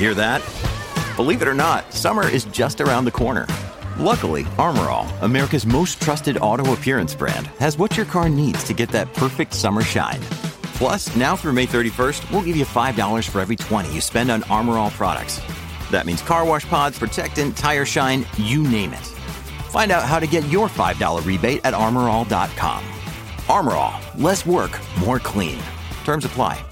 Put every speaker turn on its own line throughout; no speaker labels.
Hear that? Believe it or not, summer is just around the corner. Luckily, Armor All, America's most trusted auto appearance brand, has what your car needs to get that perfect summer shine. Plus, now through May 31st, we'll give you $5 for every $20 you spend on Armor All products. That means car wash pods, protectant, tire shine, you name it. Find out how to get your $5 rebate at armorall.com. Armor All, less work, more clean. Terms apply.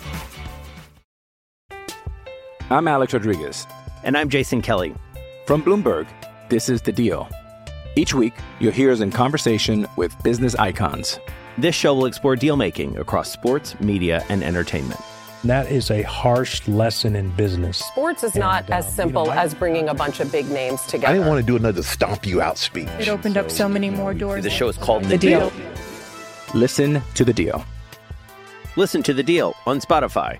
I'm Alex Rodriguez.
And I'm Jason Kelly.
From Bloomberg, this is The Deal. Each week, you'll hear us in conversation with business icons.
This show will explore deal-making across sports, media, and entertainment.
That is a harsh lesson in business.
Sports is not as simple as bringing a bunch of big names together.
I didn't want to do another stomp you out speech.
It opened up so many more doors.
The show is called The Deal.
Listen to The Deal.
Listen to The Deal on Spotify.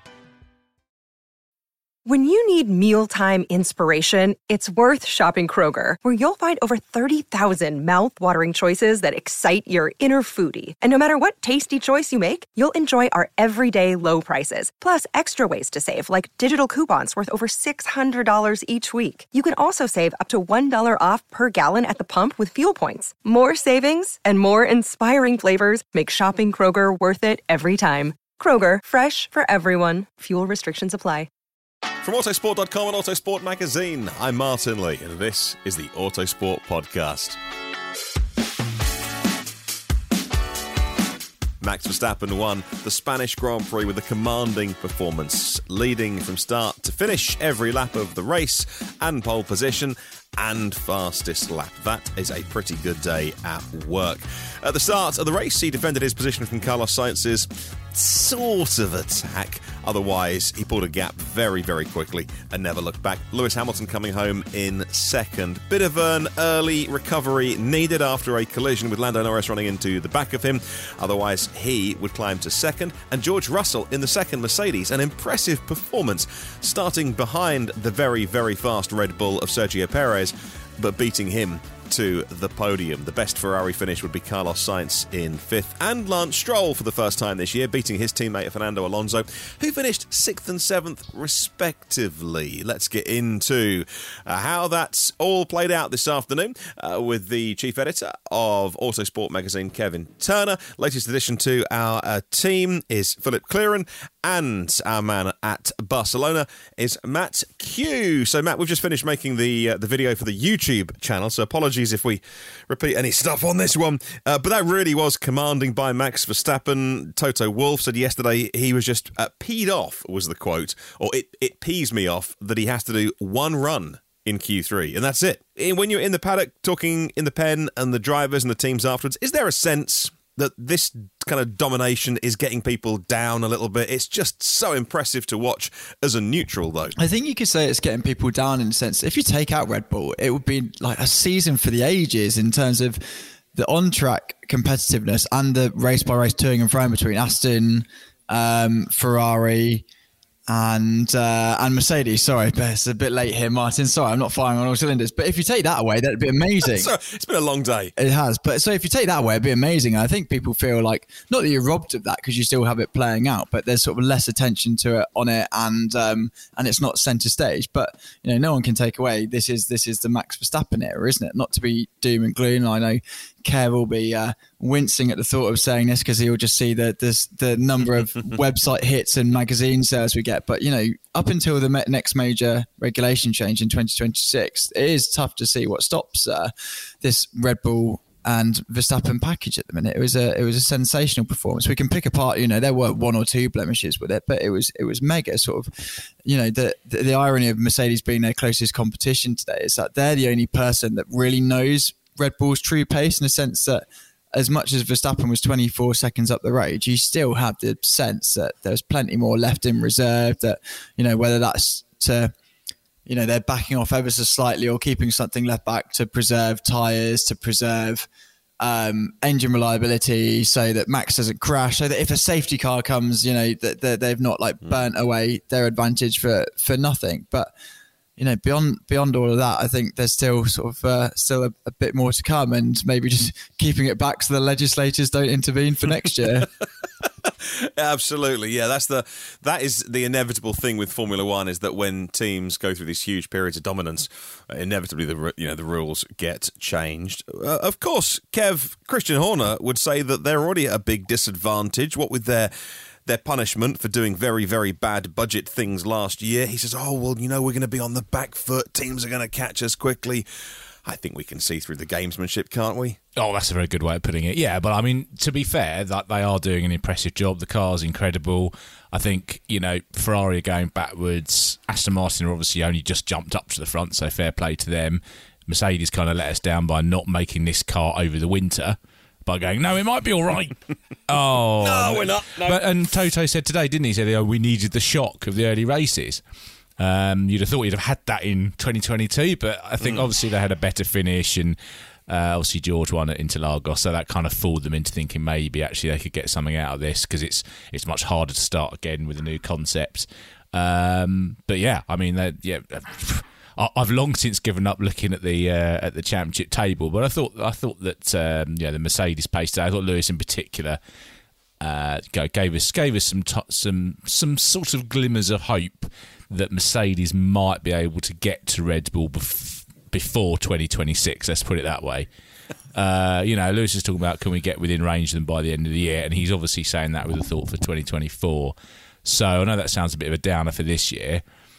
When you need mealtime inspiration, it's worth shopping Kroger, where you'll find over 30,000 mouth-watering choices that excite your inner foodie. And no matter what tasty choice you make, you'll enjoy our everyday low prices, plus extra ways to save, like digital coupons worth over $600 each week. You can also save up to $1 off per gallon at the pump with fuel points. More savings and more inspiring flavors make shopping Kroger worth it every time. Kroger, fresh for everyone. Fuel restrictions apply.
From Autosport.com and Autosport Magazine, I'm Martin Lee, and this is the Autosport Podcast. Max Verstappen won the Spanish Grand Prix with a commanding performance, leading from start to finish every lap of the race and pole position and fastest lap. That is a pretty good day at work. At the start of the race, he defended his position from Carlos Sainz's sort of attack. Otherwise, he pulled a gap very, very quickly and never looked back. Lewis Hamilton coming home in second. Bit of an early recovery needed after a collision with Lando Norris running into the back of him. Otherwise, he would climb to second. And George Russell in the second Mercedes. An impressive performance, starting behind the very, very fast Red Bull of Sergio Perez, but beating him to the podium. The best Ferrari finish would be Carlos Sainz in fifth, and Lance Stroll for the first time this year, beating his teammate Fernando Alonso, who finished sixth and seventh respectively. Let's get into how that's all played out this afternoon with the chief editor of Autosport Magazine, Kevin Turner. Latest addition to our team is Philip Clearon, and our man at Barcelona is Matt Q. So, Matt, we've just finished making the video for the YouTube channel, so apologies if we repeat any stuff on this one. But that really was commanding by Max Verstappen. Toto Wolff said yesterday he was just peed off, was the quote, or it pees me off that he has to do one run in Q3, and that's it. When you're in the paddock talking in the pen and the drivers and the teams afterwards, is there a sense that this kind of domination is getting people down a little bit? It's just so impressive to watch as a neutral, though.
I think you could say it's getting people down in a sense. If you take out Red Bull, it would be like a season for the ages in terms of the on-track competitiveness and the race-by-race toing and froing between Aston, Ferrari, and Mercedes. Sorry, it's a bit late here, Martin. Sorry, I'm not firing on all cylinders. But if you take that away, that'd be amazing.
So, it's been a long day.
It has. But so if you take that away, it'd be amazing. I think people feel like, not that you're robbed of that because you still have it playing out, but there's sort of less attention to it on it, and it's not centre stage. But no one can take away this is the Max Verstappen era, isn't it? Not to be doom and gloom. I know Kev will be wincing at the thought of saying this because he'll just see the number of website hits and magazine sales we get. But, up until the next major regulation change in 2026, it is tough to see what stops this Red Bull and Verstappen package at the minute. It was a sensational performance. We can pick apart, there were one or two blemishes with it, but it was mega sort of, the irony of Mercedes being their closest competition today is that they're the only person that really knows Red Bull's true pace, in the sense that as much as Verstappen was 24 seconds up the road, you still have the sense that there's plenty more left in reserve, that, whether that's to, they're backing off ever so slightly or keeping something left back to preserve tyres, to preserve engine reliability so that Max doesn't crash, so that if a safety car comes, that they've not burnt away their advantage for nothing. But beyond all of that, I think there's still sort of still a bit more to come, and maybe just keeping it back so the legislators don't intervene for next year.
Absolutely, yeah. That is the inevitable thing with Formula One, is that when teams go through these huge periods of dominance, inevitably the rules get changed. Of course, Christian Horner would say that they're already at a big disadvantage. What with their punishment for doing very, very bad budget things last year, he says, "Oh well, we're going to be on the back foot. Teams are going to catch us quickly." I think we can see through the gamesmanship, can't we?
Oh, that's a very good way of putting it. Yeah, but I mean, to be fair, that they are doing an impressive job. The car's incredible. I think, Ferrari are going backwards. Aston Martin are obviously only just jumped up to the front, so fair play to them. Mercedes kind of let us down by not making this car over the winter, by going, no, it might be all right. Oh.
No, we're not. No.
And Toto said today, didn't he? He said, we needed the shock of the early races. You'd have thought you'd have had that in 2022, but I think obviously they had a better finish, and obviously George won at Interlagos, so that kind of fooled them into thinking maybe actually they could get something out of this, because it's much harder to start again with a new concept. But yeah, I mean, I've long since given up looking at the championship table, but I thought that the Mercedes pace today, I thought Lewis in particular gave us some sort of glimmers of hope that Mercedes might be able to get to Red Bull before 2026. Let's put it that way. Lewis is talking about, can we get within range of them by the end of the year, and he's obviously saying that with a thought for 2024. So I know that sounds a bit of a downer for this year.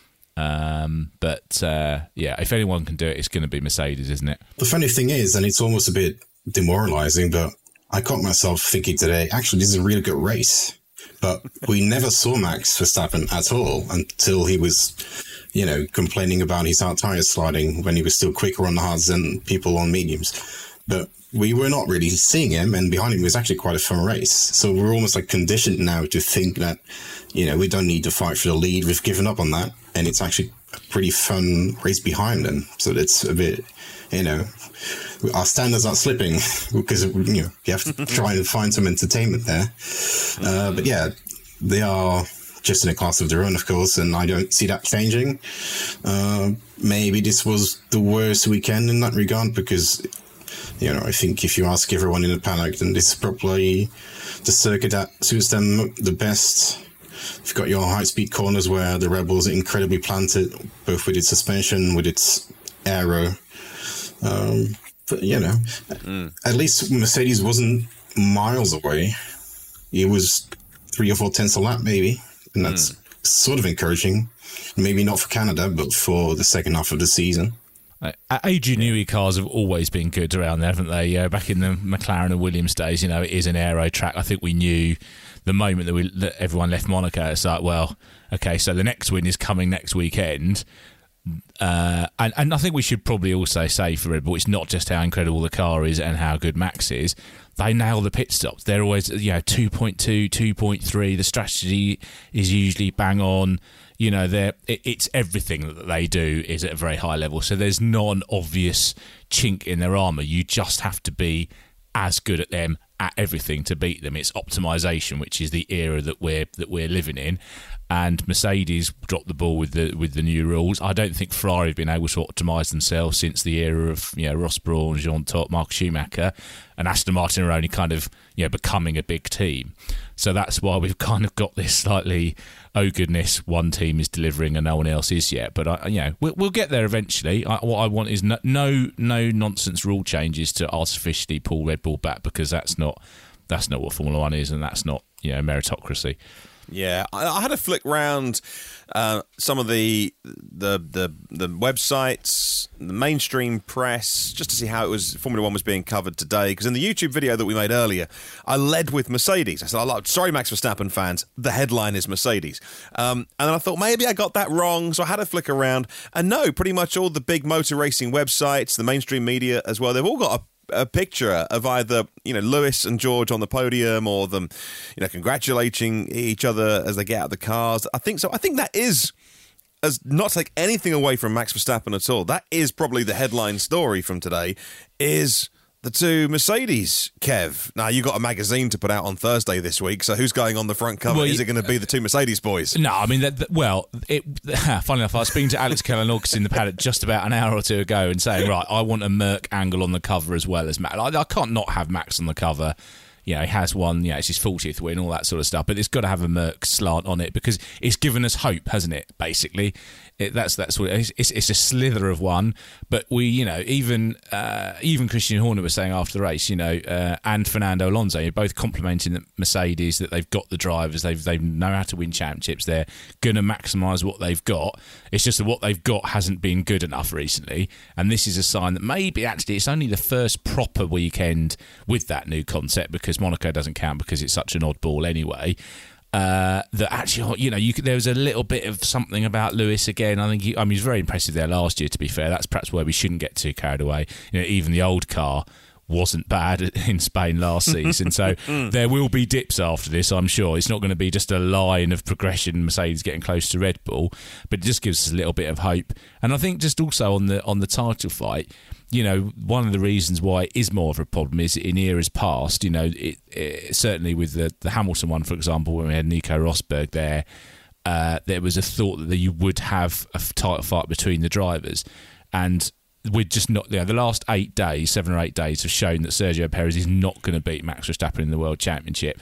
But if anyone can do it, it's going to be Mercedes, isn't it?
The funny thing is, and it's almost a bit demoralising, but I caught myself thinking today, actually, this is a really good race. But we never saw Max Verstappen at all until he was, complaining about his hard tyres sliding when he was still quicker on the hards than people on mediums. But we were not really seeing him, and behind him was actually quite a fun race. So we're almost like conditioned now to think that, we don't need to fight for the lead. We've given up on that, and it's actually a pretty fun race behind them. So it's a bit, our standards are slipping because, you have to try and find some entertainment there. But yeah, they are just in a class of their own, of course, and I don't see that changing. Maybe this was the worst weekend in that regard because, I think if you ask everyone in the paddock, then this is probably the circuit that suits them the best. You've got your high-speed corners where the Red Bulls are incredibly planted, both with its suspension, with its aero. But, at least Mercedes wasn't miles away. It was 3 or 4 tenths a lap, maybe. And that's sort of encouraging. Maybe not for Canada, but for the second half of the season.
Adrian Newey cars have always been good around there, haven't they? Back in the McLaren and Williams days, it is an aero track. I think we knew the moment that everyone left Monaco, it's like, well, okay, so the next win is coming next weekend. And I think we should probably also say for Red Bull, it's not just how incredible the car is and how good Max is. They nail the pit stops. They're always 2.2, 2.3. The strategy is usually bang on. It's everything that they do is at a very high level. So there's not an obvious chink in their armour. You just have to be as good at them at everything to beat them. It's optimization, which is the era that we're living in. And Mercedes dropped the ball with the new rules. I don't think Ferrari have been able to optimise themselves since the era of Ross Brawn, Jean Todt, Mark Schumacher, and Aston Martin are only kind of becoming a big team. So that's why we've kind of got this slightly, oh goodness, one team is delivering and no one else is yet. But we'll get there eventually. What I want is no nonsense rule changes to artificially pull Red Bull back, because that's not what Formula One is, and that's not meritocracy.
Yeah, I had a flick round some of the websites, the mainstream press, just to see how Formula One was being covered today. Because in the YouTube video that we made earlier, I led with Mercedes. I said, sorry, Max Verstappen fans, the headline is Mercedes. And then I thought maybe I got that wrong, so I had a flick around. And no, pretty much all the big motor racing websites, the mainstream media as well, they've all got a picture of either Lewis and George on the podium, or them congratulating each other as they get out of the cars. I think so. I think that is, as not to take anything away from Max Verstappen at all, that is probably the headline story from today, is the two Mercedes, Kev. Now, you got a magazine to put out on Thursday this week, so who's going on the front cover? Is it going to be the two Mercedes boys?
No, I mean, funny enough, I was speaking to Alex Keller-August in the paddock just about an hour or two ago and saying, right, I want a Merc angle on the cover as well as Max. I can't not have Max on the cover. You know, he has won, it's his 40th win, all that sort of stuff. But it's got to have a Merc slant on it because it's given us hope, hasn't it? Basically, that's what it's a slither of one. But we, even Christian Horner was saying after the race, and Fernando Alonso, you're both complimenting the Mercedes that they've got the drivers, they know how to win championships. They're going to maximise what they've got. It's just that what they've got hasn't been good enough recently, and this is a sign that maybe actually it's only the first proper weekend with that new concept because Monaco doesn't count because it's such an oddball anyway. That actually, there was a little bit of something about Lewis again. I think he was very impressive there last year, to be fair. That's perhaps where we shouldn't get too carried away. Even the old car wasn't bad in Spain last season. So there will be dips after this, I'm sure. It's not going to be just a line of progression, Mercedes getting close to Red Bull, but it just gives us a little bit of hope. And I think just also on the title fight, one of the reasons why it is more of a problem is in eras past, certainly with the Hamilton one, for example, when we had Nico Rosberg there was a thought that you would have a title fight between the drivers. And we're just not there. The last 7 or 8 days have shown that Sergio Perez is not going to beat Max Verstappen in the World Championship.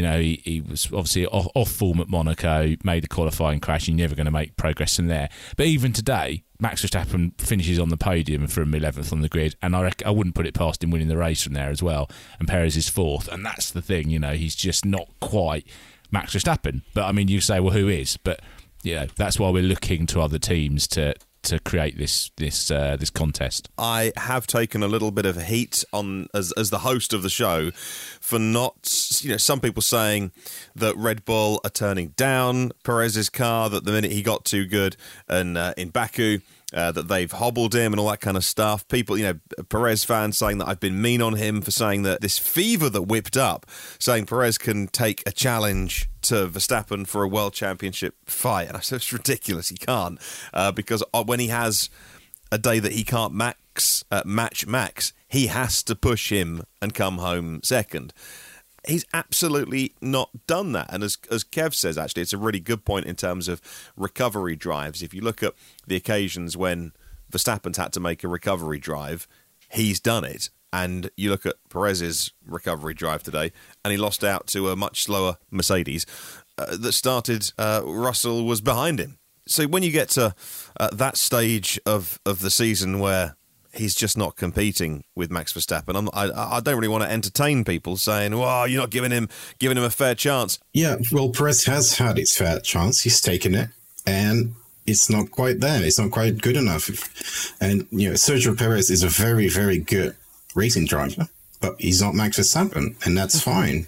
He was obviously off form at Monaco, made a qualifying crash. You're never going to make progress from there. But even today, Max Verstappen finishes on the podium from 11th on the grid, and I wouldn't put it past him winning the race from there as well. And Perez is 4th, and that's the thing. He's just not quite Max Verstappen. But you say, well, who is? But that's why we're looking to other teams to create this contest.
I have taken a little bit of heat on as the host of the show for not, some people saying that Red Bull are turning down Perez's car, that the minute he got too good and in Baku, that they've hobbled him and all that kind of stuff. People, Perez fans saying that I've been mean on him for saying that this fever that whipped up, saying Perez can take a challenge to Verstappen for a world championship fight. And I said, it's ridiculous. He can't. Because when he has a day that he can't match Max, he has to push him and come home second. He's absolutely not done that. And as Kev says, actually, it's a really good point in terms of recovery drives. If you look at the occasions when Verstappen's had to make a recovery drive, he's done it. And you look at Perez's recovery drive today, and he lost out to a much slower Mercedes that started, Russell was behind him. So when you get to that stage of the season where he's just not competing with Max Verstappen, I don't really want to entertain people saying, well, you're not giving him a fair chance.
Yeah, well, Perez has had his fair chance. He's taken it, and it's not quite there. It's not quite good enough. And, Sergio Perez is a very, very good racing driver, but he's not Max Verstappen, and that's fine.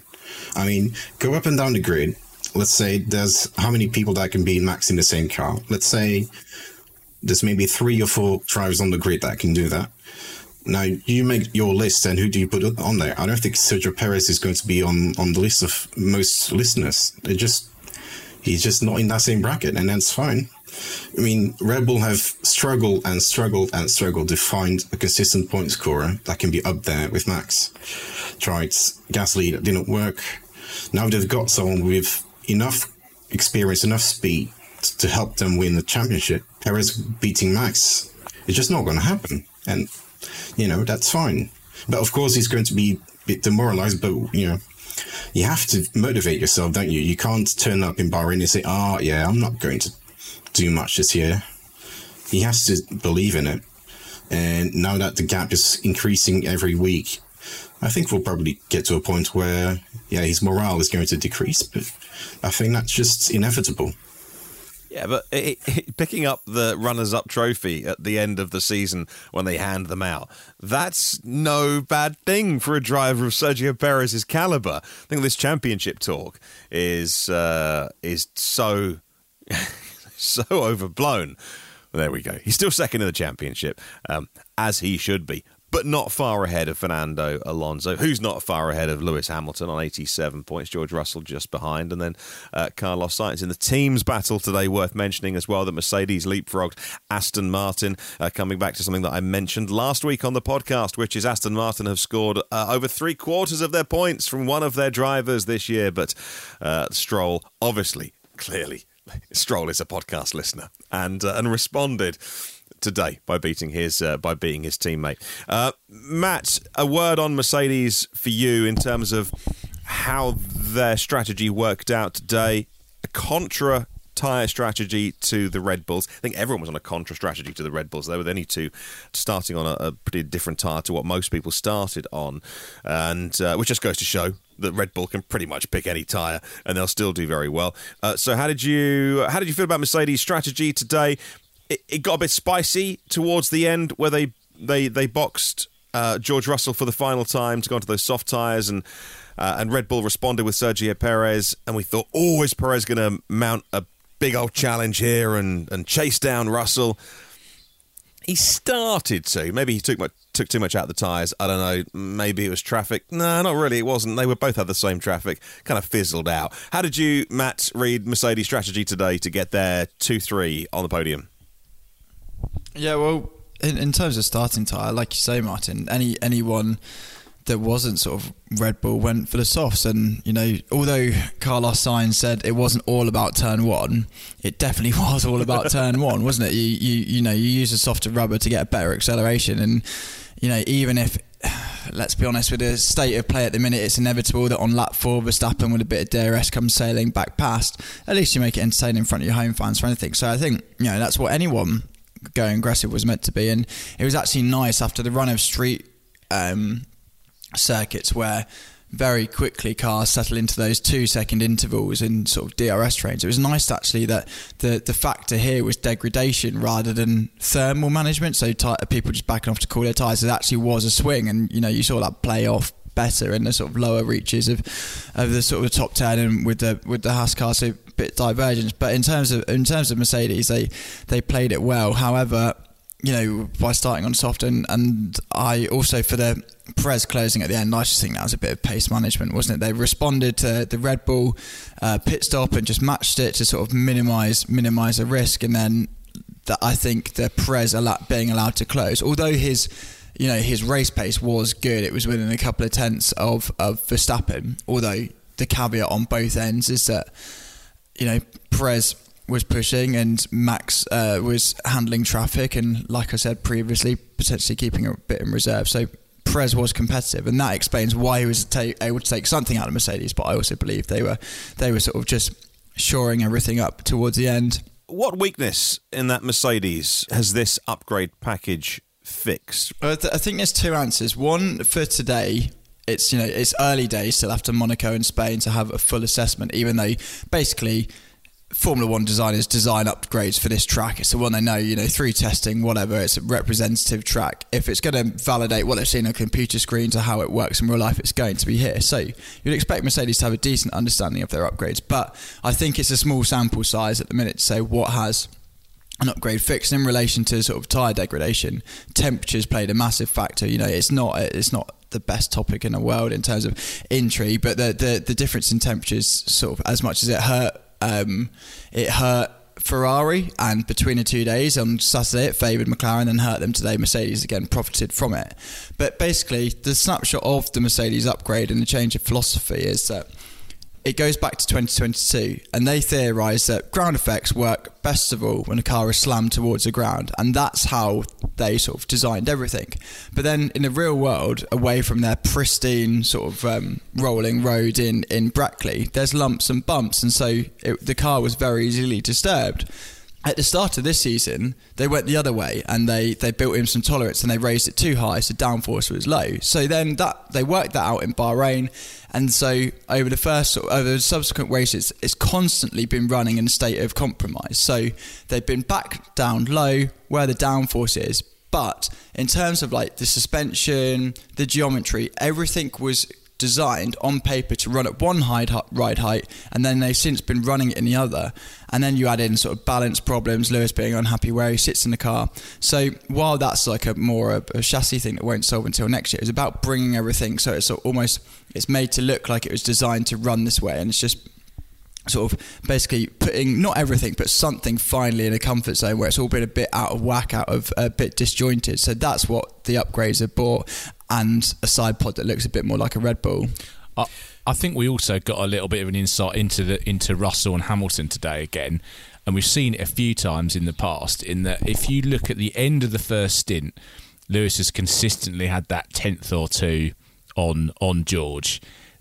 Go up and down the grid. Let's say there's how many people that can beat Max in the same car. Let's say there's maybe 3 or 4 drivers on the grid that can do that. Now, you make your list, and who do you put on there? I don't think Sergio Perez is going to be on the list of most listeners. He's just not in that same bracket, and that's fine. Red Bull have struggled and struggled and struggled to find a consistent point scorer that can be up there with Max. Tried Gasly, that didn't work. Now they've got someone with enough experience, enough speed to help them win the championship. Perez beating Max, it's just not going to happen. And, that's fine. But of course, he's going to be a bit demoralized, but, you have to motivate yourself, don't you? You can't turn up in Bahrain and say, I'm not going to do much this year. He has to believe in it. And now that the gap is increasing every week, I think we'll probably get to a point where, his morale is going to decrease. But I think that's just inevitable.
Yeah, but picking up the runners-up trophy at the end of the season when they hand them out, that's no bad thing for a driver of Sergio Perez's caliber. I think this championship talk is so so overblown. There we go. He's still second in the championship, as he should be, but not far ahead of Fernando Alonso, who's not far ahead of Lewis Hamilton on 87 points, George Russell just behind, and then Carlos Sainz. In the teams battle today, worth mentioning as well that Mercedes leapfrogged Aston Martin, coming back to something that I mentioned last week on the podcast, which is Aston Martin have scored over 3/4 of their points from one of their drivers this year, but Stroll, obviously, clearly, Stroll is a podcast listener and responded today by beating his teammate. Matt, a word on Mercedes for you in terms of how their strategy worked out today. A contra tyre strategy to the Red Bulls. I think everyone was on a contra strategy to the Red Bulls. They were the only two starting on a pretty different tyre to what most people started on, and which just goes to show that Red Bull can pretty much pick any tyre and they'll still do very well. So how did you feel about Mercedes' strategy today? It got a bit spicy towards the end where they boxed George Russell for the final time to go onto those soft tyres, and Red Bull responded with Sergio Perez, and we thought, is Perez going to mount a big old challenge here and chase down Russell? He started to. Maybe he took too much out of the tyres. I don't know. Maybe it was traffic. No, not really. It wasn't. They both had the same traffic. Kind of fizzled out. How did you, Matt, read Mercedes' strategy today to get their 2-3 on the podium?
Yeah, well, in terms of starting tyre, like you say, Martin, anyone that wasn't sort of Red Bull went for the softs, and although Carlos Sainz said it wasn't all about turn one, it definitely was all about turn one, wasn't it? You use a softer rubber to get a better acceleration, and even if, let's be honest, with the state of play at the minute, it's inevitable that on lap 4 Verstappen with a bit of DRS comes sailing back past. At least you make it entertaining in front of your home fans for anything. So I think that's what anyone going aggressive was meant to be, and it was actually nice after the run of street circuits where very quickly cars settle into those 2-second intervals in sort of DRS trains. It was nice actually that the factor here was degradation rather than thermal management, so people just backing off to cool their tyres. It actually was a swing, and you saw that play off better in the sort of lower reaches of the sort of top 10 and with the Haas car, so a bit divergence. But in terms of Mercedes, they played it well. However, by starting on soft, and I also, for the Perez closing at the end, I just think that was a bit of pace management, wasn't it? They responded to the Red Bull pit stop and just matched it to sort of minimise the risk, and then I think the Perez being allowed to close, although his race pace was good, it was within a couple of tenths of Verstappen, although the caveat on both ends is that Perez was pushing and Max was handling traffic, and like I said previously, potentially keeping a bit in reserve. So Perez was competitive, and that explains why he was able to take something out of Mercedes. But I also believe they were sort of just shoring everything up towards the end.
What weakness in that Mercedes has this upgrade package fixed?
I think there's two answers. One, for today, it's early days still after Monaco and Spain to have a full assessment, even though basically Formula One designers design upgrades for this track. It's the one they know, through testing, whatever. It's a representative track. If it's going to validate what they've seen on computer screens or how it works in real life, it's going to be here. So you'd expect Mercedes to have a decent understanding of their upgrades. But I think it's a small sample size at the minute to say what has an upgrade fixed in relation to sort of tyre degradation. Temperatures played a massive factor. It's not the best topic in the world in terms of intrigue, but the difference in temperatures, sort of, as much as it hurt Ferrari, and between the 2 days on Saturday it favoured McLaren and hurt them today. Mercedes again profited from it. But basically the snapshot of the Mercedes upgrade and the change of philosophy is that it goes back to 2022, and they theorise that ground effects work best of all when a car is slammed towards the ground, and that's how they sort of designed everything. But then in the real world, away from their pristine sort of rolling road in Brackley, there's lumps and bumps, and so the car was very easily disturbed. At the start of this season, they went the other way, and they built in some tolerance, and they raised it too high, so downforce was low. So then they worked that out in Bahrain, and so over the subsequent races, it's constantly been running in a state of compromise. So they've been back down low where the downforce is, but in terms of like the suspension, the geometry, everything was designed on paper to run at one ride height, and then they've since been running it in the other. And then you add in sort of balance problems, Lewis being unhappy where he sits in the car. So while that's like a chassis thing that won't solve until next year, it's about bringing everything so it's sort of it's made to look like it was designed to run this way, and it's just sort of basically putting not everything but something finally in a comfort zone where it's all been a bit out of whack, a bit disjointed. So that's what the upgrades have brought, and a side pod that looks a bit more like a Red Bull.
I think we also got a little bit of an insight into Russell and Hamilton today again, and we've seen it a few times in the past, in that if you look at the end of the first stint, Lewis has consistently had that 10th or 2 on George.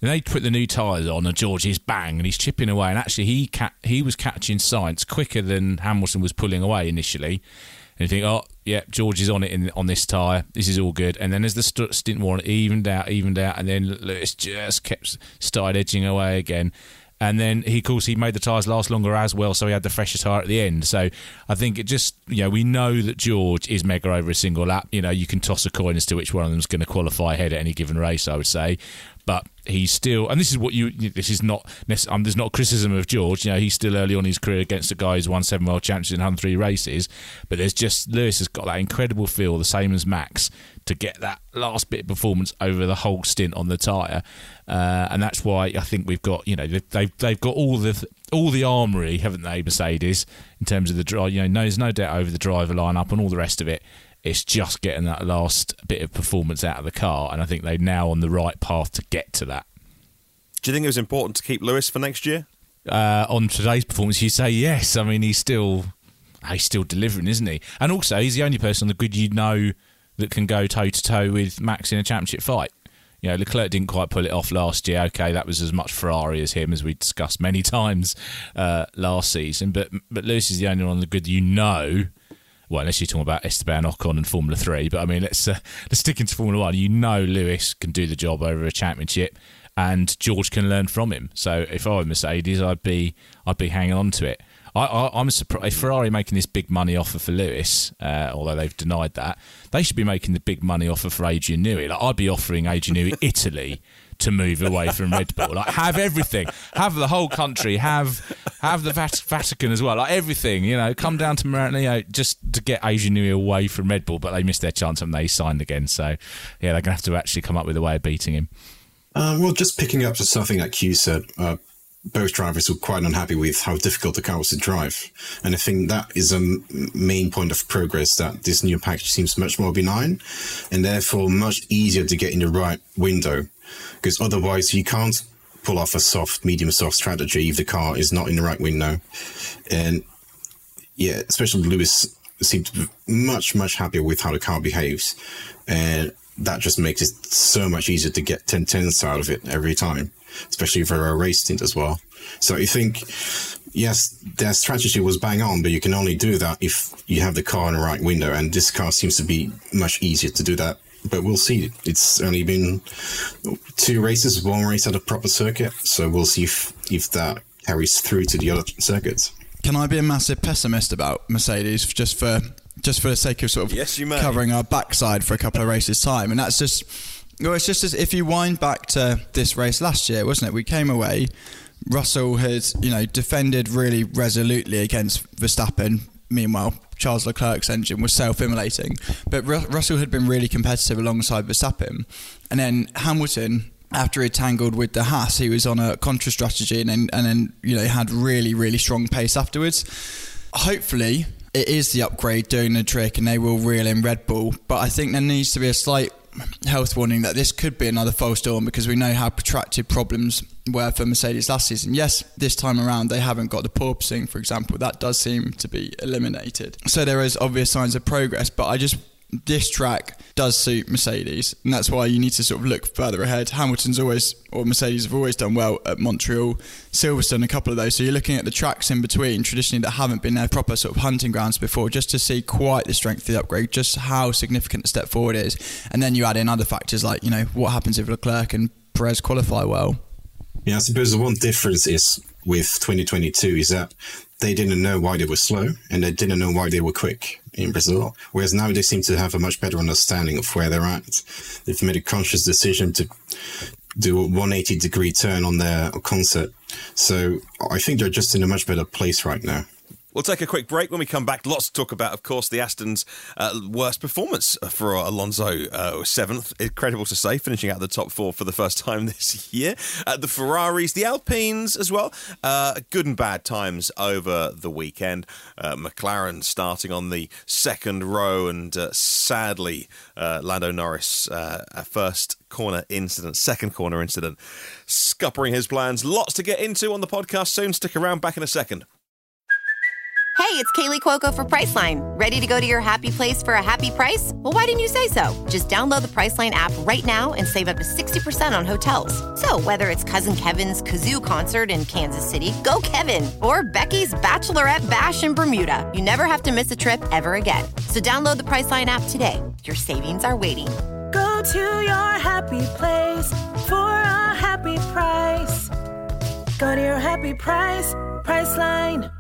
And they put the new tyres on, and George is bang, and he's chipping away. And actually, he was catching Sainz quicker than Hamilton was pulling away initially. And you think, oh, yeah, George is on it on this tyre. This is all good. And then as the stint wore on, evened out, and then Lewis just started edging away again. And then, of course, he made the tyres last longer as well, so he had the fresher tyre at the end. So I think it just, we know that George is mega over a single lap. You can toss a coin as to which one of them is going to qualify ahead at any given race, I would say. But he's still, and this is not, there's not criticism of George. He's still early on in his career against a guy who's won 7 world championships in 103 races. But Lewis has got that incredible feel, the same as Max, to get that last bit of performance over the whole stint on the tyre. And that's why I think we've got, they've got all the armoury, haven't they, Mercedes, in terms of the drive. There's no doubt over the driver lineup and all the rest of it. It's just getting that last bit of performance out of the car, and I think they're now on the right path to get to that.
Do you think it was important to keep Lewis for next year?
On today's performance, you say yes. I mean, he's still delivering, isn't he? And also, he's the only person on the grid that can go toe-to-toe with Max in a championship fight. Leclerc didn't quite pull it off last year. Okay, that was as much Ferrari as him, as we discussed many times last season. But Lewis is the only one on the grid well, unless you're talking about Esteban Ocon and Formula 3. But, I mean, let's stick into Formula 1. Lewis can do the job over a championship, and George can learn from him. So if I were Mercedes, I'd be hanging on to it. I'm surprised. If Ferrari making this big money offer for Lewis, although they've denied that, they should be making the big money offer for Adrian Newey. I'd be offering Adrian Newey Italy to move away from Red Bull. Have everything. Have the whole country. Have the Vatican as well. Everything. Come down to Maranello just to get Adrian Newey away from Red Bull. But they missed their chance and they signed again. So yeah, they're going to have to actually come up with a way of beating him.
Well, just picking up to something that Q said. Both drivers were quite unhappy with how difficult the car was to drive. And I think that is a main point of progress, that this new package seems much more benign and therefore much easier to get in the right window. Because otherwise you can't pull off a medium-soft strategy if the car is not in the right window. And yeah, especially Lewis seemed to be much, much happier with how the car behaves. And that just makes it so much easier to get 10/10ths out of it every time, especially for a race stint as well. So I think, yes, their strategy was bang on, but you can only do that if you have the car in the right window. And this car seems to be much easier to do that. But we'll see. It's only been 2 races, 1 race at a proper circuit. So we'll see if that carries through to the other circuits.
Can I be a massive pessimist about Mercedes just for the sake of sort of covering our backside for a couple of races' time? And that's just, it's just as if you wind back to this race last year, wasn't it? We came away, Russell had, defended really resolutely against Verstappen. Meanwhile, Charles Leclerc's engine was self-immolating. But Russell had been really competitive alongside Verstappen. And then Hamilton, after he tangled with the Haas, he was on a contra strategy and then had really, really strong pace afterwards. Hopefully, it is the upgrade doing the trick and they will reel in Red Bull. But I think there needs to be a slight health warning that this could be another false dawn, because we know how protracted problems were for Mercedes last season. Yes, this time around they haven't got the porpoising, for example. That does seem to be eliminated. So there is obvious signs of progress, but this track does suit Mercedes, and that's why you need to sort of look further ahead. Mercedes have always done well at Montreal, Silverstone, a couple of those. So you're looking at the tracks in between, traditionally that haven't been their proper sort of hunting grounds before, just to see quite the strength of the upgrade, just how significant the step forward is. And then you add in other factors like, what happens if Leclerc and Perez qualify well.
Yeah, I suppose the one difference is with 2022 is that they didn't know why they were slow and they didn't know why they were quick in Brazil, whereas now they seem to have a much better understanding of where they're at. They've made a conscious decision to do a 180-degree turn on their concept. So I think they're just in a much better place right now.
We'll take a quick break. When we come back, lots to talk about, of course, the Aston's worst performance for Alonso, 7th, incredible to say, finishing out the top 4 for the first time this year. The Ferraris, the Alpines as well, good and bad times over the weekend. McLaren starting on the second row, and sadly, Lando Norris, a second corner incident, scuppering his plans. Lots to get into on the podcast soon. Stick around, back in a second.
Hey, it's Kaylee Cuoco for Priceline. Ready to go to your happy place for a happy price? Well, why didn't you say so? Just download the Priceline app right now and save up to 60% on hotels. So whether it's Cousin Kevin's Kazoo Concert in Kansas City, go Kevin, or Becky's Bachelorette Bash in Bermuda, you never have to miss a trip ever again. So download the Priceline app today. Your savings are waiting.
Go to your happy place for a happy price. Go to your happy price, Priceline.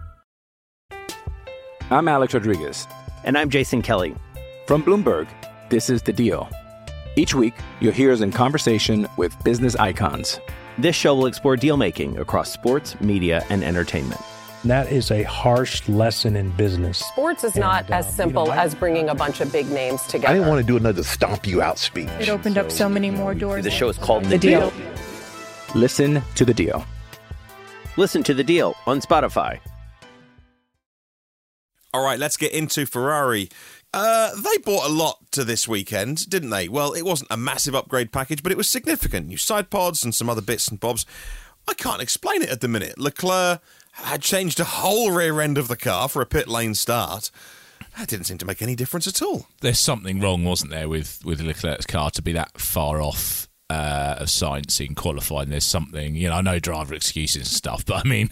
I'm Alex Rodriguez.
And I'm Jason Kelly.
From Bloomberg, this is The Deal. Each week, you'll hear us in conversation with business icons.
This show will explore deal-making across sports, media, and entertainment.
That is a harsh lesson in business.
Sports is not as simple as bringing a bunch of big names together.
I didn't want to do another stomp you out speech.
It opened up so many more doors.
The show is called The Deal.
Listen to The Deal.
Listen to The Deal on Spotify.
All right, let's get into Ferrari. They bought a lot to this weekend, didn't they? Well, it wasn't a massive upgrade package, but it was significant. New side pods and some other bits and bobs. I can't explain it at the minute. Leclerc had changed the whole rear end of the car for a pit lane start. That didn't seem to make any difference at all.
There's something wrong, wasn't there, with Leclerc's car to be that far off of science in qualifying. There's something, I know driver excuses and stuff, but I mean,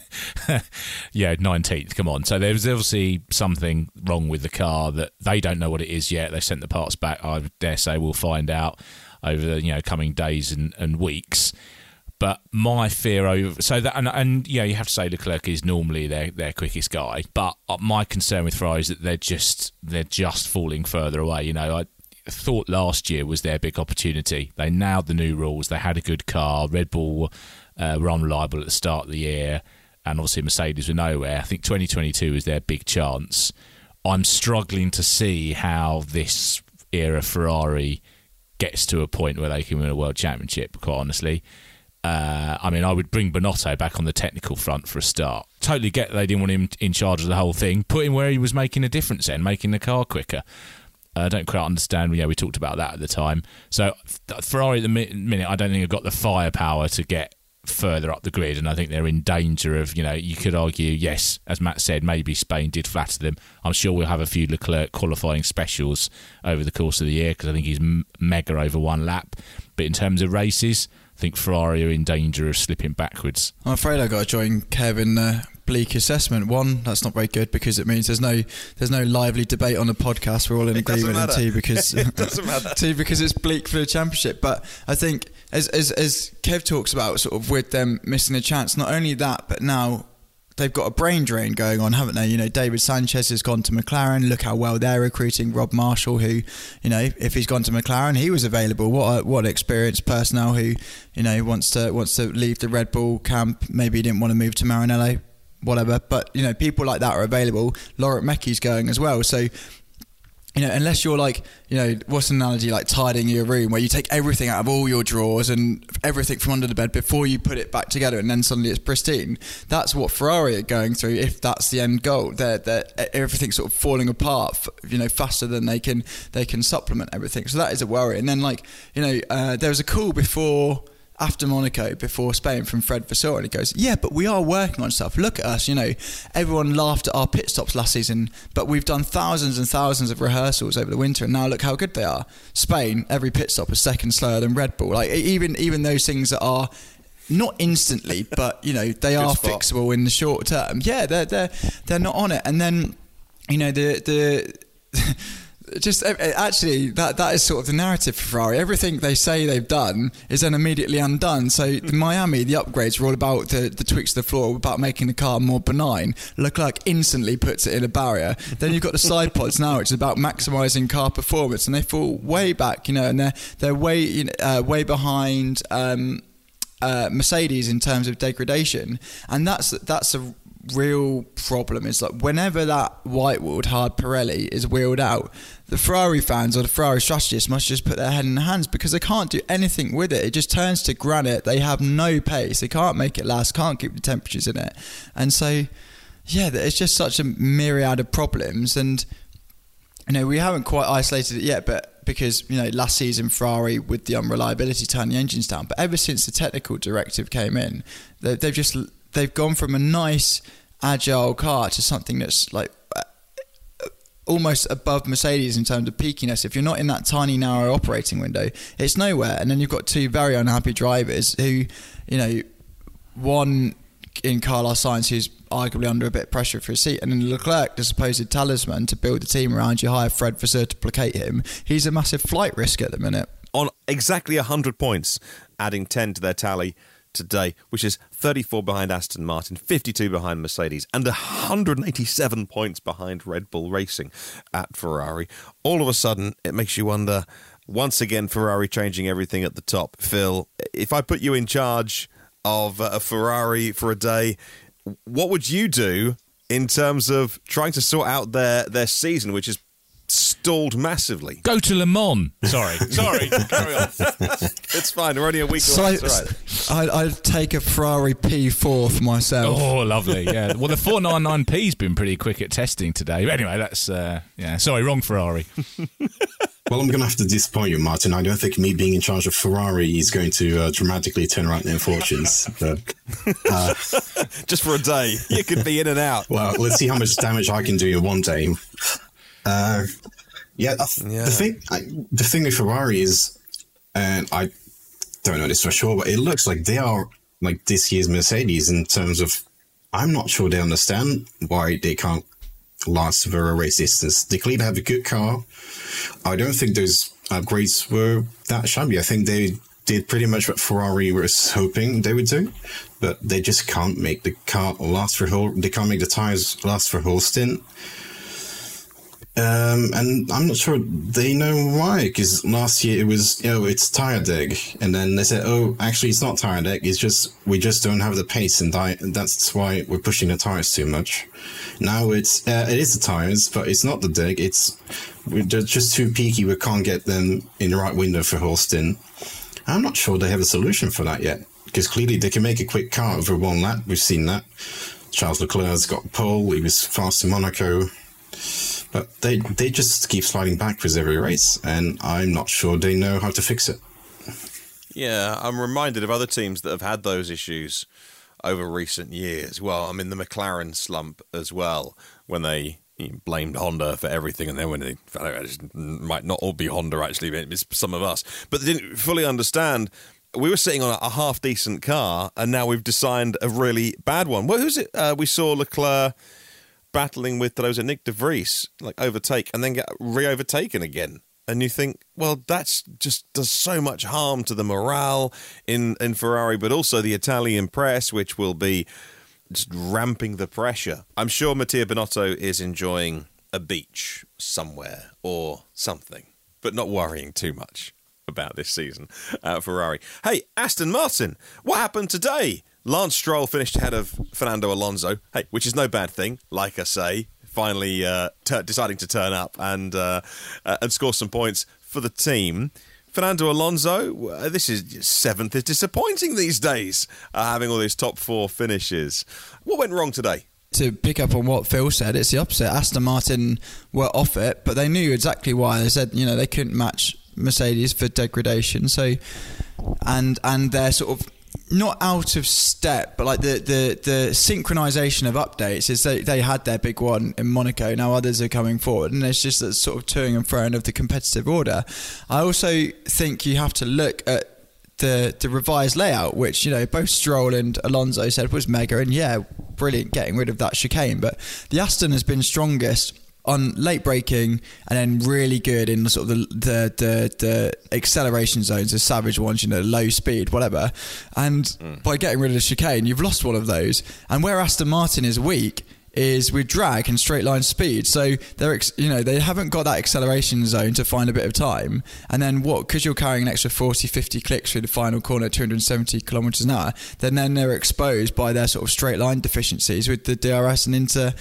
19th, come on. So there's obviously something wrong with the car that they don't know what it is yet. They sent the parts back. I dare say we'll find out over the coming days and weeks. But my fear over you have to say Leclerc is normally their quickest guy. But my concern with Ferrari is that they're just falling further away. I thought last year was their big opportunity. They nailed the new rules. They had a good car. Red Bull were unreliable at the start of the year, and obviously Mercedes were nowhere. I think 2022 is their big chance. I'm struggling to see how this era Ferrari gets to a point where they can win a world championship, quite honestly. I would bring Binotto back on the technical front for a start. Totally get that they didn't want him in charge of the whole thing. Put him where he was making a difference then, making the car quicker. I don't quite understand. We talked about that at the time. So Ferrari at the minute, I don't think have got the firepower to get further up the grid, and I think they're in danger of, you could argue, yes, as Matt said, maybe Spain did flatter them. I'm sure we'll have a few Leclerc qualifying specials over the course of the year because I think he's mega over one lap. But in terms of races, I think Ferrari are in danger of slipping backwards.
I'm afraid I've got to join Kevin bleak assessment. One, that's not very good because it means there's no lively debate on the podcast. We're all in agreement. And two, because two, because it's bleak for the championship. But I think as Kev talks about, sort of with them missing a chance, not only that, but now they've got a brain drain going on, haven't they? David Sanchez has gone to McLaren. Look how well they're recruiting. Rob Marshall, who, if he's gone to McLaren, he was available. What experienced personnel who, wants to leave the Red Bull camp. Maybe he didn't want to move to Maranello, whatever. But people like that are available. Laurent Meki's going as well. So, unless you're like, what's an analogy, like tidying your room, where you take everything out of all your drawers and everything from under the bed before you put it back together, and then suddenly it's pristine. That's what Ferrari are going through. If that's the end goal, they're everything's sort of falling apart, faster than they can supplement everything. So that is a worry. And then there was a call after Monaco, before Spain, from Fred Vasseur, and he goes, yeah, but we are working on stuff. Look at us, everyone laughed at our pit stops last season, but we've done thousands and thousands of rehearsals over the winter, and now look how good they are. Spain, every pit stop is second slower than Red Bull. Like even those things that are not instantly, but they are fixable in the short term. Yeah, they're not on it, and then just actually that is sort of the narrative for Ferrari. Everything they say they've done is then immediately undone. So in Miami, the upgrades were all about the tweaks to the floor, about making the car more benign. Leclerc instantly puts it in a barrier. Then you've got the side pods now, which is about maximising car performance, and they fall way back, and they're way behind Mercedes in terms of degradation, and that's a real problem. Is like whenever that white-walled hard Pirelli is wheeled out, the Ferrari fans or the Ferrari strategists must just put their head in their hands, because they can't do anything with it. It just turns to granite. They have no pace. They can't make it last, can't keep the temperatures in it. And so, yeah, it's just such a myriad of problems. And, we haven't quite isolated it yet, but because, last season Ferrari, with the unreliability, turned the engines down. But ever since the technical directive came in, they've gone from a nice agile car to something that's like almost above Mercedes in terms of peakiness. If you're not in that tiny narrow operating window, it's nowhere. And then you've got two very unhappy drivers who, one in Carlos Sainz, who's arguably under a bit of pressure for his seat, and then Leclerc, the supposed talisman to build the team around. You hire Fred Vasseur to placate him. He's a massive flight risk at the minute.
On exactly 100 points, adding 10 to their tally today, which is 34 behind Aston Martin, 52 behind Mercedes, and 187 points behind Red Bull Racing at Ferrari. All of a sudden, it makes you wonder, once again, Ferrari changing everything at the top. Phil, if I put you in charge of a Ferrari for a day, what would you do in terms of trying to sort out their season, which is stalled massively?
Go to Le Mans. Sorry, carry on.
It's fine, we're only a week away. It's all right.
I'd take a Ferrari P4 for myself.
Oh, lovely, yeah. Well, the 499P's been pretty quick at testing today. But anyway, that's, sorry, wrong Ferrari.
Well, I'm going to have to disappoint you, Martin. I don't think me being in charge of Ferrari is going to dramatically turn around their fortunes. But,
just for a day, you could be in and out.
Well, let's see how much damage I can do in one day. The thing with Ferrari is, and I don't know this for sure, but it looks like they are like this year's Mercedes in terms of, I'm not sure they understand why they can't last for a race distance. They clearly have a good car. I don't think those upgrades were that shabby. I think they did pretty much what Ferrari was hoping they would do, but they just can't make the car last for they can't make the tires last for a whole stint. And I'm not sure they know why, because last year it was, it's tire deck. And then they said, actually it's not tire deck. It's just, we just don't have the pace, and that's why we're pushing the tires too much. Now it is the tires, but it's not the deck. We're just too peaky. We can't get them in the right window for a whole stint. I'm not sure they have a solution for that yet, because clearly they can make a quick car over one lap. We've seen that. Charles Leclerc's got pole. He was fast in Monaco. But they just keep sliding backwards every race, and I'm not sure they know how to fix it.
Yeah, I'm reminded of other teams that have had those issues over recent years. Well, I mean, the McLaren slump as well, when they blamed Honda for everything, and then when they found out it might not all be Honda, actually, it's some of us. But they didn't fully understand. We were sitting on a half-decent car, and now we've designed a really bad one. Well, who's it? We saw Leclerc battling with Nick de Vries, overtake, and then get re-overtaken again. And you think, well, that's just does so much harm to the morale in Ferrari, but also the Italian press, which will be just ramping the pressure. I'm sure Mattia Binotto is enjoying a beach somewhere or something, but not worrying too much about this season at Ferrari. Hey, Aston Martin, what happened today? Lance Stroll finished ahead of Fernando Alonso, which is no bad thing, like I say, finally deciding to turn up and score some points for the team. Fernando Alonso, this is seventh, is disappointing these days, having all these top four finishes. What went wrong today?
To pick up on what Phil said, it's the opposite. Aston Martin were off it, but they knew exactly why. They said, they couldn't match Mercedes for degradation. So, and they're sort of not out of step, but like the synchronization of updates is they had their big one in Monaco. Now others are coming forward, and there's just that sort of toing and froing of the competitive order. I also think you have to look at the revised layout, which both Stroll and Alonso said was mega, and brilliant getting rid of that chicane. But the Aston has been strongest on late braking, and then really good in the sort of the acceleration zones, the savage ones, low speed, whatever. And by getting rid of the chicane, you've lost one of those. And where Aston Martin is weak is with drag and straight line speed. So they haven't got that acceleration zone to find a bit of time. And then because you're carrying an extra 40-50 clicks through the final corner at 270 kilometers an hour, then they're exposed by their sort of straight line deficiencies with the DRS and into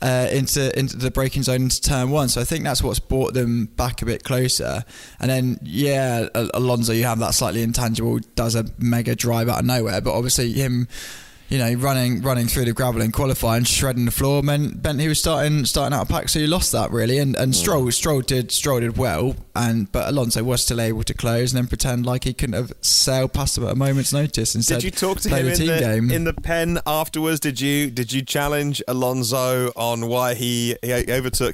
the braking zone into turn one. So I think that's what's brought them back a bit closer. And then Alonso, you have that slightly intangible, does a mega drive out of nowhere, but obviously him running through the gravel in qualifying, shredding the floor meant he was starting out of pack, so he lost that really. And Stroll did well, but Alonso was still able to close and then pretend like he couldn't have sailed past him at a moment's notice. Instead,
did you talk to him in the pen afterwards? Did you challenge Alonso on why he overtook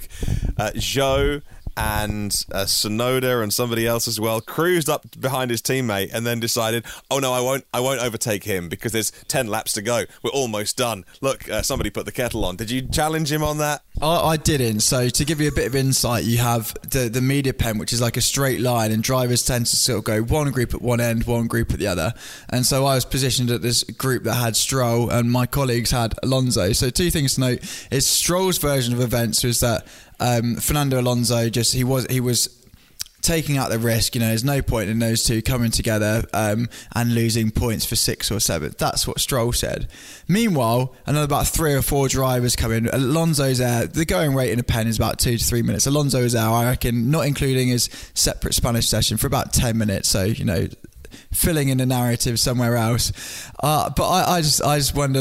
Zhou and Tsunoda and somebody else as well, cruised up behind his teammate and then decided, oh no, I won't overtake him because there's 10 laps to go, we're almost done, look, somebody put the kettle on? Did you challenge him on that?
I didn't. So to give you a bit of insight, you have the media pen, which is like a straight line, and drivers tend to sort of go one group at one end, one group at the other. And so I was positioned at this group that had Stroll and my colleagues had Alonso. So two things to note is Stroll's version of events was that Fernando Alonso he was taking out the risk. There's no point in those two coming together and losing points for 6th or 7th. That's what Stroll said. Meanwhile, another about 3 or 4 drivers come in. Alonso's there. The going rate in a pen is about 2 to 3 minutes. Alonso is there, I reckon, not including his separate Spanish session, for about 10 minutes. So, filling in the narrative somewhere else. But I just wonder,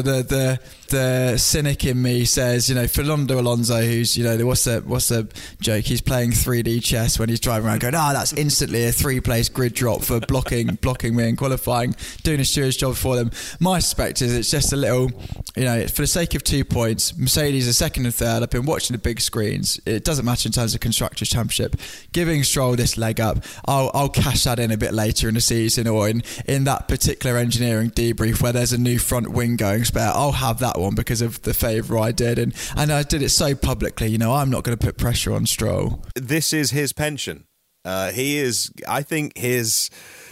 the cynic in me says, Fernando Alonso, who's, what's the joke? He's playing 3D chess when he's driving around, going, that's instantly a 3-place grid drop for blocking me in qualifying, doing a steward's job for them. My suspect is it's just a little, for the sake of 2 points, Mercedes are 2nd and 3rd. I've been watching the big screens. It doesn't matter in terms of Constructors' Championship. Giving Stroll this leg up, I'll cash that in a bit later in the season, or in that particular engineering debrief where there's a new front wing going spare. I'll have that one because of the favour I did, and I did it so publicly. I'm not going to put pressure on Stroll.
This is his pension. He is, I think, his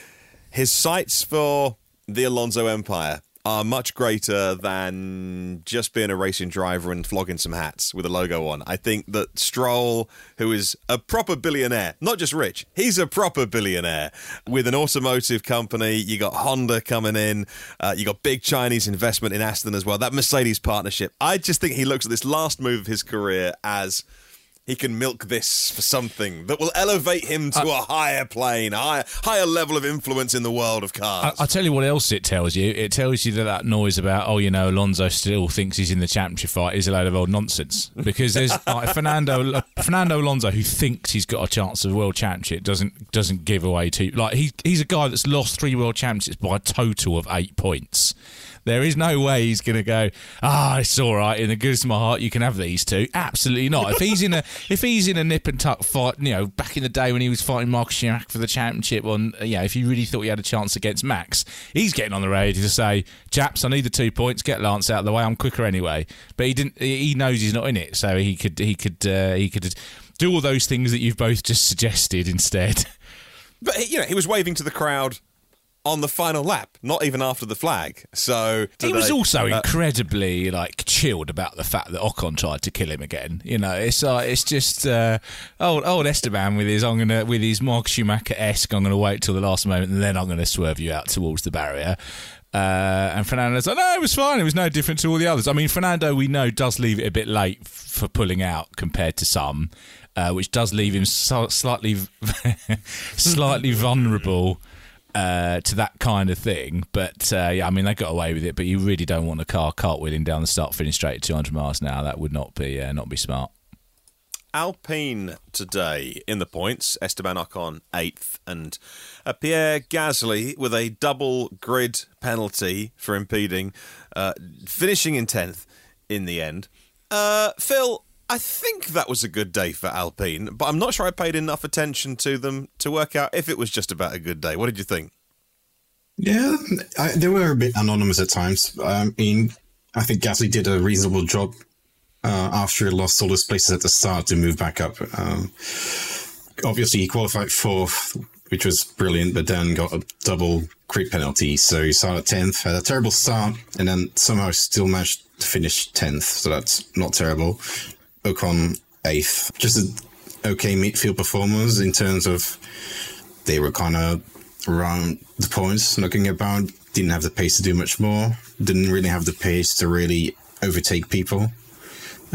sights for the Alonso empire are much greater than just being a racing driver and flogging some hats with a logo on. I think that Stroll, who is a proper billionaire, not just rich, he's a proper billionaire with an automotive company. You got Honda coming in, you got big Chinese investment in Aston as well, that Mercedes partnership. I just think he looks at this last move of his career as he can milk this for something that will elevate him to a higher plane, higher level of influence in the world of cars.
I'll tell you what else it tells you. It tells you that noise about, Alonso still thinks he's in the championship fight is a load of old nonsense. Because there's Fernando Alonso, who thinks he's got a chance of a world championship, doesn't give away too. He's a guy that's lost 3 world championships by a total of 8 points. There is no way he's going to go, it's all right, in the goodness of my heart, you can have these two. Absolutely not. If he's in a nip and tuck fight, back in the day when he was fighting Marcus Schumacher for the championship, if he really thought he had a chance against Max, he's getting on the radio to say, chaps, I need the 2 points, get Lance out of the way, I'm quicker anyway. But he knows he's not in it, so he could do all those things that you've both just suggested instead.
But, he was waving to the crowd on the final lap, not even after the flag. So
he was also incredibly chilled about the fact that Ocon tried to kill him again. It's just old Esteban with his Mark Schumacher-esque, I'm going to wait till the last moment and then I'm going to swerve you out towards the barrier. And Fernando's like, no, it was fine. It was no different to all the others. I mean, Fernando, we know, does leave it a bit late for pulling out compared to some, which does leave him slightly vulnerable to that kind of thing. But they got away with it. But you really don't want a car cartwheeling down the start-finish straight at 200 miles an hour. That would not be smart.
Alpine today in the points, Esteban Ocon 8th and Pierre Gasly with a double grid penalty for impeding, finishing in 10th in the end. Phil, I think that was a good day for Alpine, but I'm not sure I paid enough attention to them to work out if it was just about a good day. What did you think?
Yeah, they were a bit anonymous at times. I think Gasly did a reasonable job after he lost all his places at the start to move back up. Obviously, he qualified 4th, which was brilliant, but then got a double grid penalty. So he started 10th, had a terrible start, and then somehow still managed to finish 10th. So that's not terrible. Ocon 8th. Just an okay midfield performance in terms of they were kind of around the points, looking about. Didn't have the pace to do much more. Didn't really have the pace to really overtake people.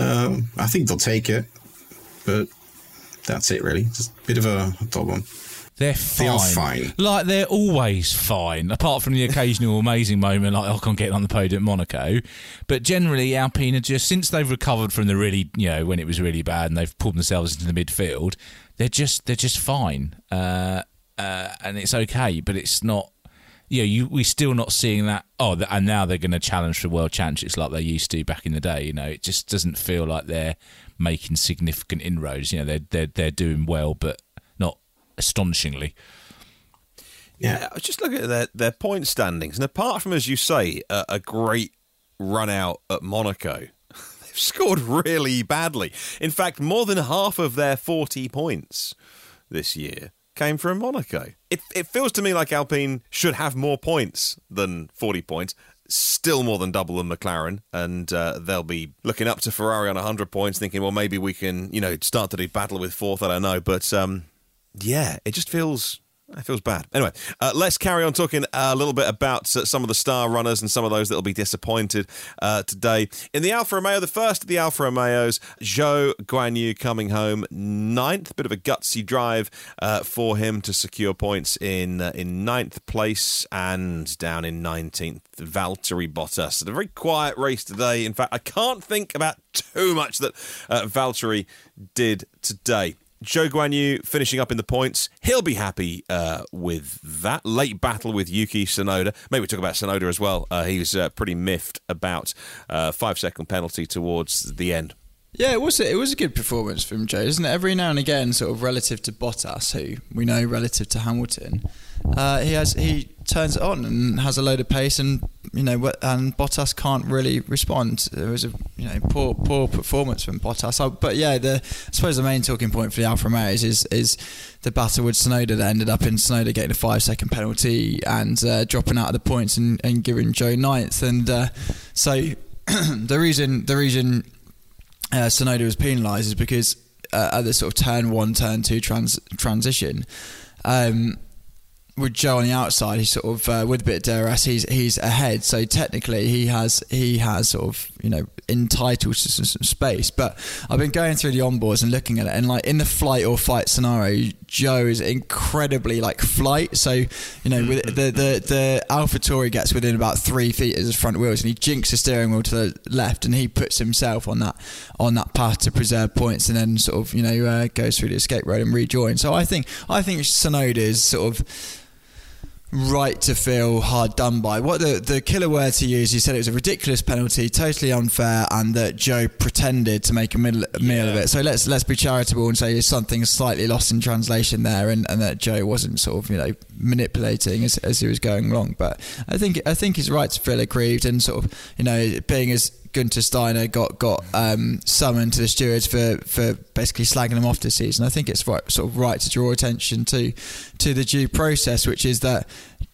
I think they'll take it, but that's it really. Just a bit of a dull one.
They're fine.
They are fine.
Like, they're always fine, apart from the occasional amazing moment like Ocon getting on the podium at Monaco. But generally, Alpine are just, since they've recovered from the really, when it was really bad and they've pulled themselves into the midfield, they're just fine. And it's okay, but it's not, we're still not seeing that, and now they're going to challenge for world championships like they used to back in the day. It just doesn't feel like they're making significant inroads. They're doing well, but not astonishingly.
Yeah, I was just looking at their point standings, and apart from, as you say, a great run out at Monaco, they've scored really badly. In fact, more than half of their 40 points this year came from Monaco. It feels to me like Alpine should have more points than 40 points. Still more than double than McLaren, and they'll be looking up to Ferrari on 100 points, thinking, well, maybe we can, start to do battle with fourth. I don't know, but it just feels bad. Anyway, let's carry on talking a little bit about some of the star runners and some of those that will be disappointed today. In the Alfa Romeo, the first of the Alfa Romeos, Zhou Guanyu coming home 9th. Bit of a gutsy drive for him to secure points in 9th place, and down in 19th, Valtteri Bottas. A very quiet race today. In fact, I can't think about too much that Valtteri did today. Zhou Guanyu finishing up in the points. He'll be happy with that. Late battle with Yuki Tsunoda. Maybe we talk about Tsunoda as well. He was pretty miffed about 5-second penalty towards the end.
Yeah, it was a good performance from Zhou, isn't it? Every now and again, sort of relative to Bottas, who we know relative to Hamilton, he turns it on and has a load of pace, and Bottas can't really respond. It was a poor performance from Bottas. But yeah, I suppose the main talking point for the Alfa Romeos is the battle with Tsunoda that ended up in Tsunoda getting a 5-second penalty and dropping out of the points and giving Zhou 9th. And so the reason Tsunoda was penalised is because at the sort of turn 1, turn 2 transition, with Zhou on the outside, he's sort of with a bit of DRS, he's ahead. So technically, he has sort of entitled to some space. But I've been going through the onboards and looking at it, and like in the flight or fight scenario, Zhou is incredibly like flight. So with the AlphaTauri gets within about 3 feet of his front wheels, and he jinks the steering wheel to the left, and he puts himself on that path to preserve points, and then sort of goes through the escape road and rejoins. So I think Tsunoda is sort of right to feel hard done by. What the killer word to use, he said it was a ridiculous penalty, totally unfair, and that Zhou pretended to make a meal of it. So let's be charitable and say there's something slightly lost in translation there, and that Zhou wasn't sort of manipulating as he was going along. But I think he's right to feel aggrieved, and sort of being as Gunther Steiner got summoned to the stewards for basically slagging him off this season. I think it's right to draw attention to the due process, which is that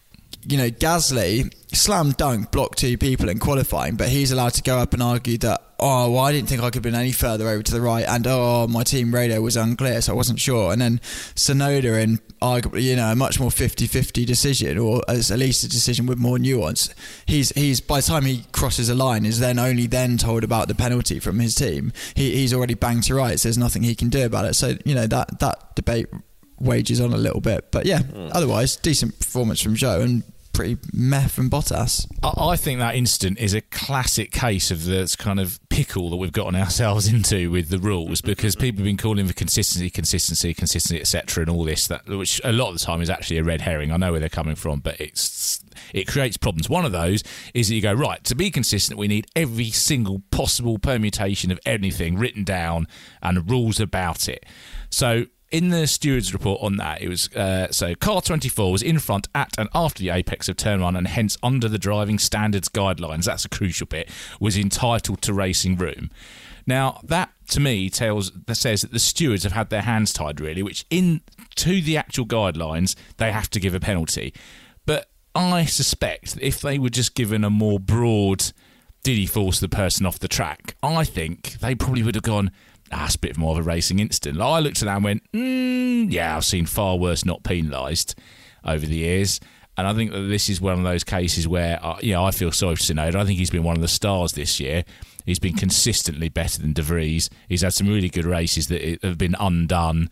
Gasly slam dunk blocked 2 people in qualifying, but he's allowed to go up and argue that I didn't think I could have been any further over to the right, and my team radio was unclear, so I wasn't sure. And then Tsunoda, in arguably a much more 50-50 decision, or at least a decision with more nuance, he's by the time he crosses a line is then only told about the penalty from his team. He's already banged to rights. There's nothing he can do about it. So that debate wages on a little bit, but otherwise decent performance from Zhou and pretty meh from Bottas.
I think that incident is a classic case of the kind of pickle that we've gotten ourselves into with the rules, because people have been calling for consistency, etc., and all this, which a lot of the time is actually a red herring. I know where they're coming from, but it creates problems. One of those is that you go, right, to be consistent, we need every single possible permutation of anything written down and rules about it. So in the stewards report on that, it was so car 24 was in front at and after the apex of turn 1, and hence under the driving standards guidelines, that's a crucial bit, was entitled to racing room. Now that to me says that the stewards have had their hands tied, really, which to the actual guidelines they have to give a penalty. But I suspect that if they were just given a more broad, did he force the person off the track, I think they probably would have gone, it's a bit more of a racing incident. I looked at that and went, I've seen far worse not penalised over the years. And I think that this is one of those cases where, I feel sorry for Tsunoda. I think he's been one of the stars this year. He's been consistently better than De Vries. He's had some really good races that have been undone.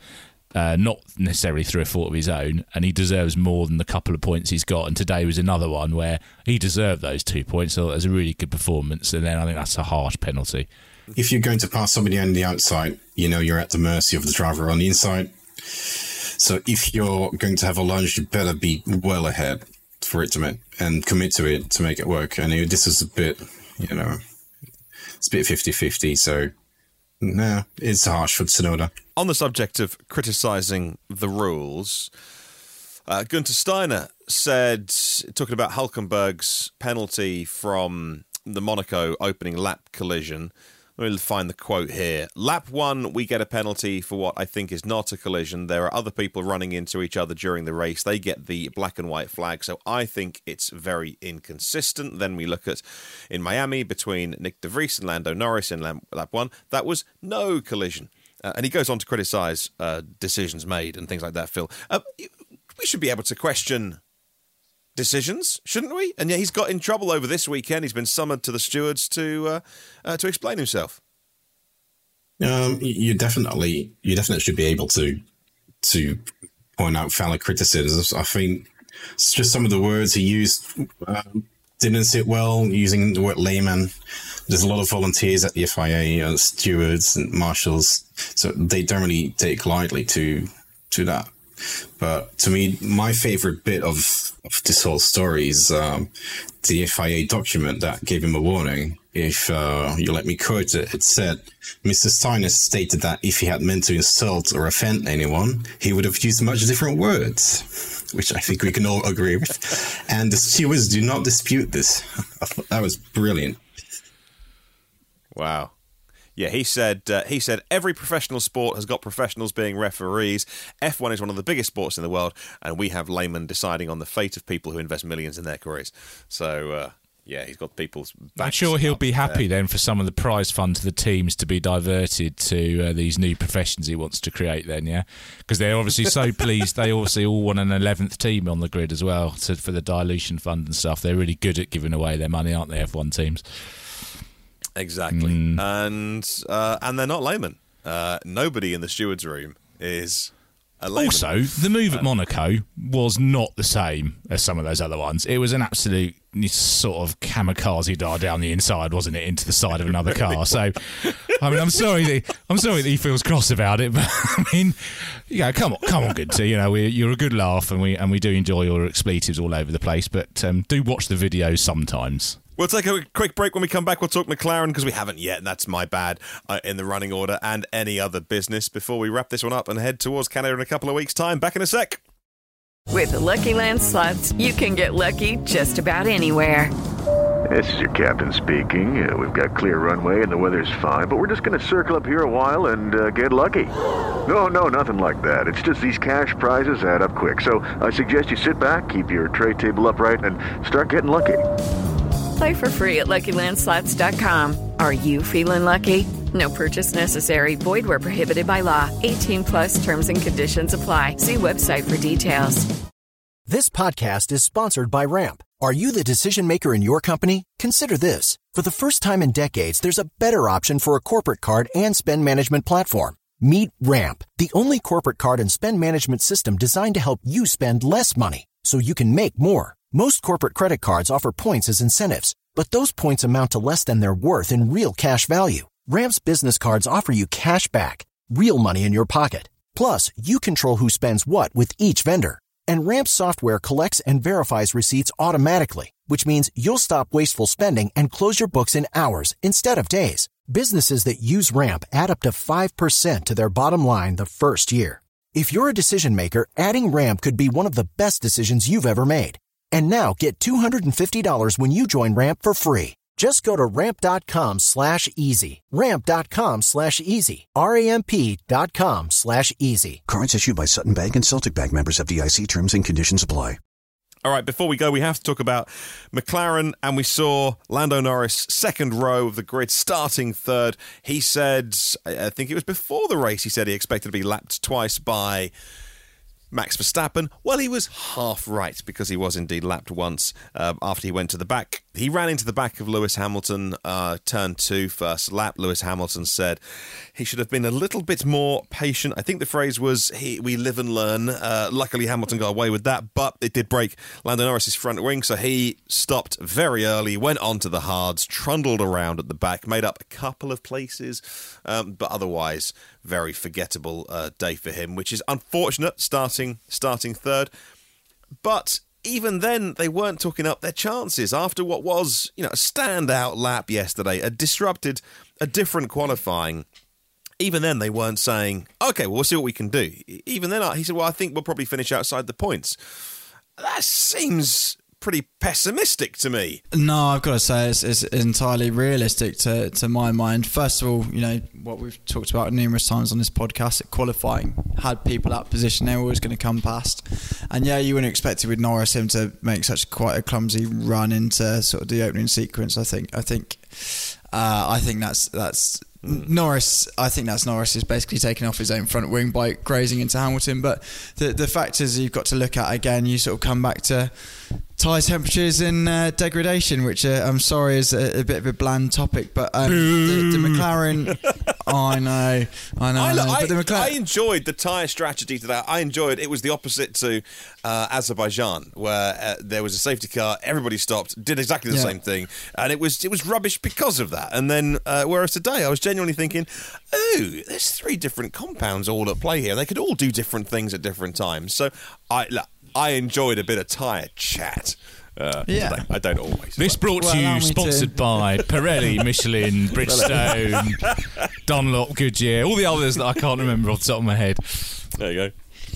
not necessarily through a fault of his own, and he deserves more than the couple of points he's got. And today was another one where he deserved those 2 points, so it was a really good performance. And then I think that's a harsh penalty.
If you're going to pass somebody on the outside, you're at the mercy of the driver on the inside. So if you're going to have a lunge, you better be well ahead for it to make and commit to it to make it work. And this is a bit, it's a bit 50-50. So, no, it's harsh for Tsunoda.
On the subject of criticising the rules, Gunther Steiner said, talking about Hülkenberg's penalty from the Monaco opening lap collision. We'll find the quote here. Lap 1, we get a penalty for what I think is not a collision. There are other people running into each other during the race. They get the black and white flag. So I think it's very inconsistent. Then we look at in Miami between Nick de Vries and Lando Norris in lap 1. That was no collision. And he goes on to criticise decisions made and things like that, Phil. We should be able to question decisions, shouldn't we? And yeah, he's got in trouble over this weekend. He's been summoned to the stewards to explain himself.
You definitely should be able to point out valid criticisms. I think it's just some of the words he used didn't sit well. Using the word layman. There's a lot of volunteers at the FIA, stewards and marshals, so they don't really take lightly to that. But to me, my favorite bit of this whole story is the FIA document that gave him a warning. If you let me quote it, it said, Mr. Steiner stated that if he had meant to insult or offend anyone, he would have used much different words, which I think we can all agree with. And the stewards do not dispute this. I thought that was brilliant.
Wow. Yeah, he said every professional sport has got professionals being referees. F1 is one of the biggest sports in the world, and we have laymen deciding on the fate of people who invest millions in their careers. So, he's got people's backs.
I'm sure he'll be happy then for some of the prize fund to the teams to be diverted to these new professions he wants to create then, yeah? Because they're obviously so pleased. They obviously all want an 11th team on the grid as well for the dilution fund and stuff. They're really good at giving away their money, aren't they, F1 teams?
Exactly. And they're not laymen. Nobody in the stewards' room is a layman.
Also, the move at Monaco was not the same as some of those other ones. It was an absolute sort of kamikaze dive down the inside, wasn't it, into the side of another car. So, I mean, I'm sorry that he feels cross about it, but I mean, come on, Gunther. You're a good laugh, and we do enjoy your expletives all over the place. But do watch the videos sometimes.
We'll take a quick break. When we come back, we'll talk McLaren, because we haven't yet, and that's my bad, in the running order and any other business before we wrap this one up and head towards Canada in a couple of weeks' time. Back in a sec.
With the Lucky Land Slots, you can get lucky just about anywhere.
This is your captain speaking. We've got clear runway and the weather's fine, but we're just going to circle up here a while and get lucky. No, nothing like that. It's just these cash prizes add up quick. So I suggest you sit back, keep your tray table upright, and start getting lucky.
Play for free at LuckyLandSlots.com. Are you feeling lucky? No purchase necessary. Void where prohibited by law. 18+ terms and conditions apply. See website for details.
This podcast is sponsored by Ramp. Are you the decision maker in your company? Consider this. For the first time in decades, there's a better option for a corporate card and spend management platform. Meet Ramp, the only corporate card and spend management system designed to help you spend less money so you can make more. Most corporate credit cards offer points as incentives, but those points amount to less than their worth in real cash value. Ramp's business cards offer you cash back, real money in your pocket. Plus, you control who spends what with each vendor. And Ramp's software collects and verifies receipts automatically, which means you'll stop wasteful spending and close your books in hours instead of days. Businesses that use Ramp add up to 5% to their bottom line the first year. If you're a decision maker, adding Ramp could be one of the best decisions you've ever made. And now get $250 when you join Ramp for free. Just go to ramp.com/easy. Ramp.com/easy. RAMP.com/easy.
Cards issued by Sutton Bank and Celtic Bank, members of FDIC. Terms and conditions apply.
All right, before we go, we have to talk about McLaren, and we saw Lando Norris, second row of the grid, starting third. He said, I think it was before the race, he said he expected to be lapped twice by Max Verstappen. Well, he was half right, because he was indeed lapped once after he went to the back He ran into the back of Lewis Hamilton, turn 2, first lap. Lewis Hamilton said he should have been a little bit more patient. I think the phrase was, we live and learn. Luckily, Hamilton got away with that, but it did break Lando Norris's front wing, so he stopped very early, went onto the hards, trundled around at the back, made up a couple of places, but otherwise, very forgettable day for him, which is unfortunate, starting third. But even then, they weren't talking up their chances after what was, a standout lap yesterday, a different qualifying. Even then, they weren't saying, okay, well, we'll see what we can do. Even then, he said, well, I think we'll probably finish outside the points. That seems pretty pessimistic to me.
No, I've got to say it's entirely realistic to my mind. First of all, what we've talked about numerous times on this podcast, qualifying had people at position they were always going to come past, and you wouldn't expect it with Norris him to make such quite a clumsy run into sort of the opening sequence. I think that's Norris. I think that's Norris is basically taking off his own front wing by grazing into Hamilton. But the factors you've got to look at again, you sort of come back to tyre temperatures in degradation, which I'm sorry is a bit of a bland topic, but the McLaren. I know. But the McLaren,
I enjoyed the tyre strategy to that. I enjoyed it. Was the opposite to Azerbaijan, where there was a safety car, everybody stopped, did exactly the same thing, and it was rubbish because of that. And then, whereas today, I was genuinely thinking, there's 3 different compounds all at play here. They could all do different things at different times. So I enjoyed a bit of tyre chat. Today. I don't always.
This brought to you, sponsored by Pirelli, Michelin, Bridgestone, Dunlop, Goodyear, all the others that I can't remember off the top of my head.
There you go.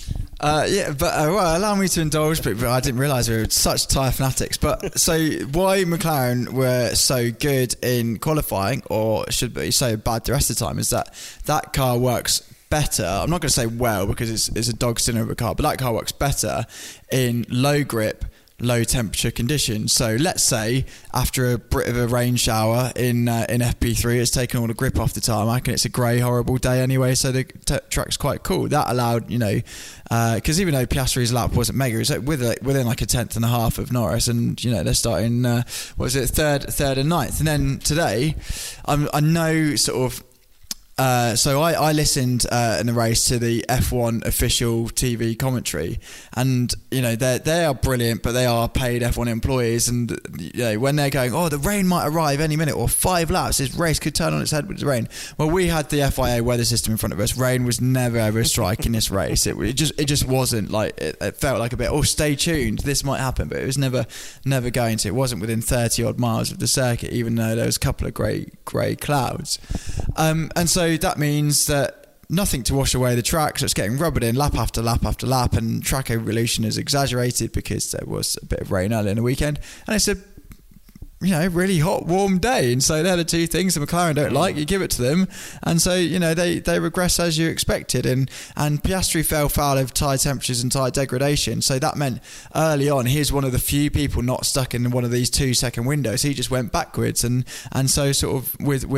Allow me to indulge, but I didn't realise we were such tyre fanatics. But so why McLaren were so good in qualifying, or should be so bad the rest of the time, is that car works better. I'm not going to say well because it's a dog's dinner of a car, but that car works better in low grip, low temperature conditions. So let's say after a bit of a rain shower in FP3, it's taken all the grip off the tarmac and it's a grey horrible day anyway, so the track's quite cool. That allowed, because even though Piastri's lap wasn't mega, it was within like a tenth and a half of Norris, and they're starting third and ninth. And then today I know sort of so I listened in the race to the F1 official TV commentary, and they are brilliant, but they are paid F1 employees, and when they're going, the rain might arrive any minute, or 5 laps, this race could turn on its head with the rain. Well, we had the FIA weather system in front of us. Rain was never ever a strike in this race. It just wasn't like it felt like a bit. Stay tuned, this might happen, but it was never going to. It wasn't within 30 odd miles of the circuit, even though there was a couple of grey clouds, and so that means that nothing to wash away the track, so it's getting rubbered in lap after lap after lap, and track evolution is exaggerated because there was a bit of rain early in the weekend, and it's a really hot, warm day, and so they're the two things the McLaren don't like. You give it to them, and so they regress as you expected, and Piastri fell foul of tyre temperatures and tyre degradation, so that meant early on he's one of the few people not stuck in one of these 2-second windows. He just went backwards, and so sort of with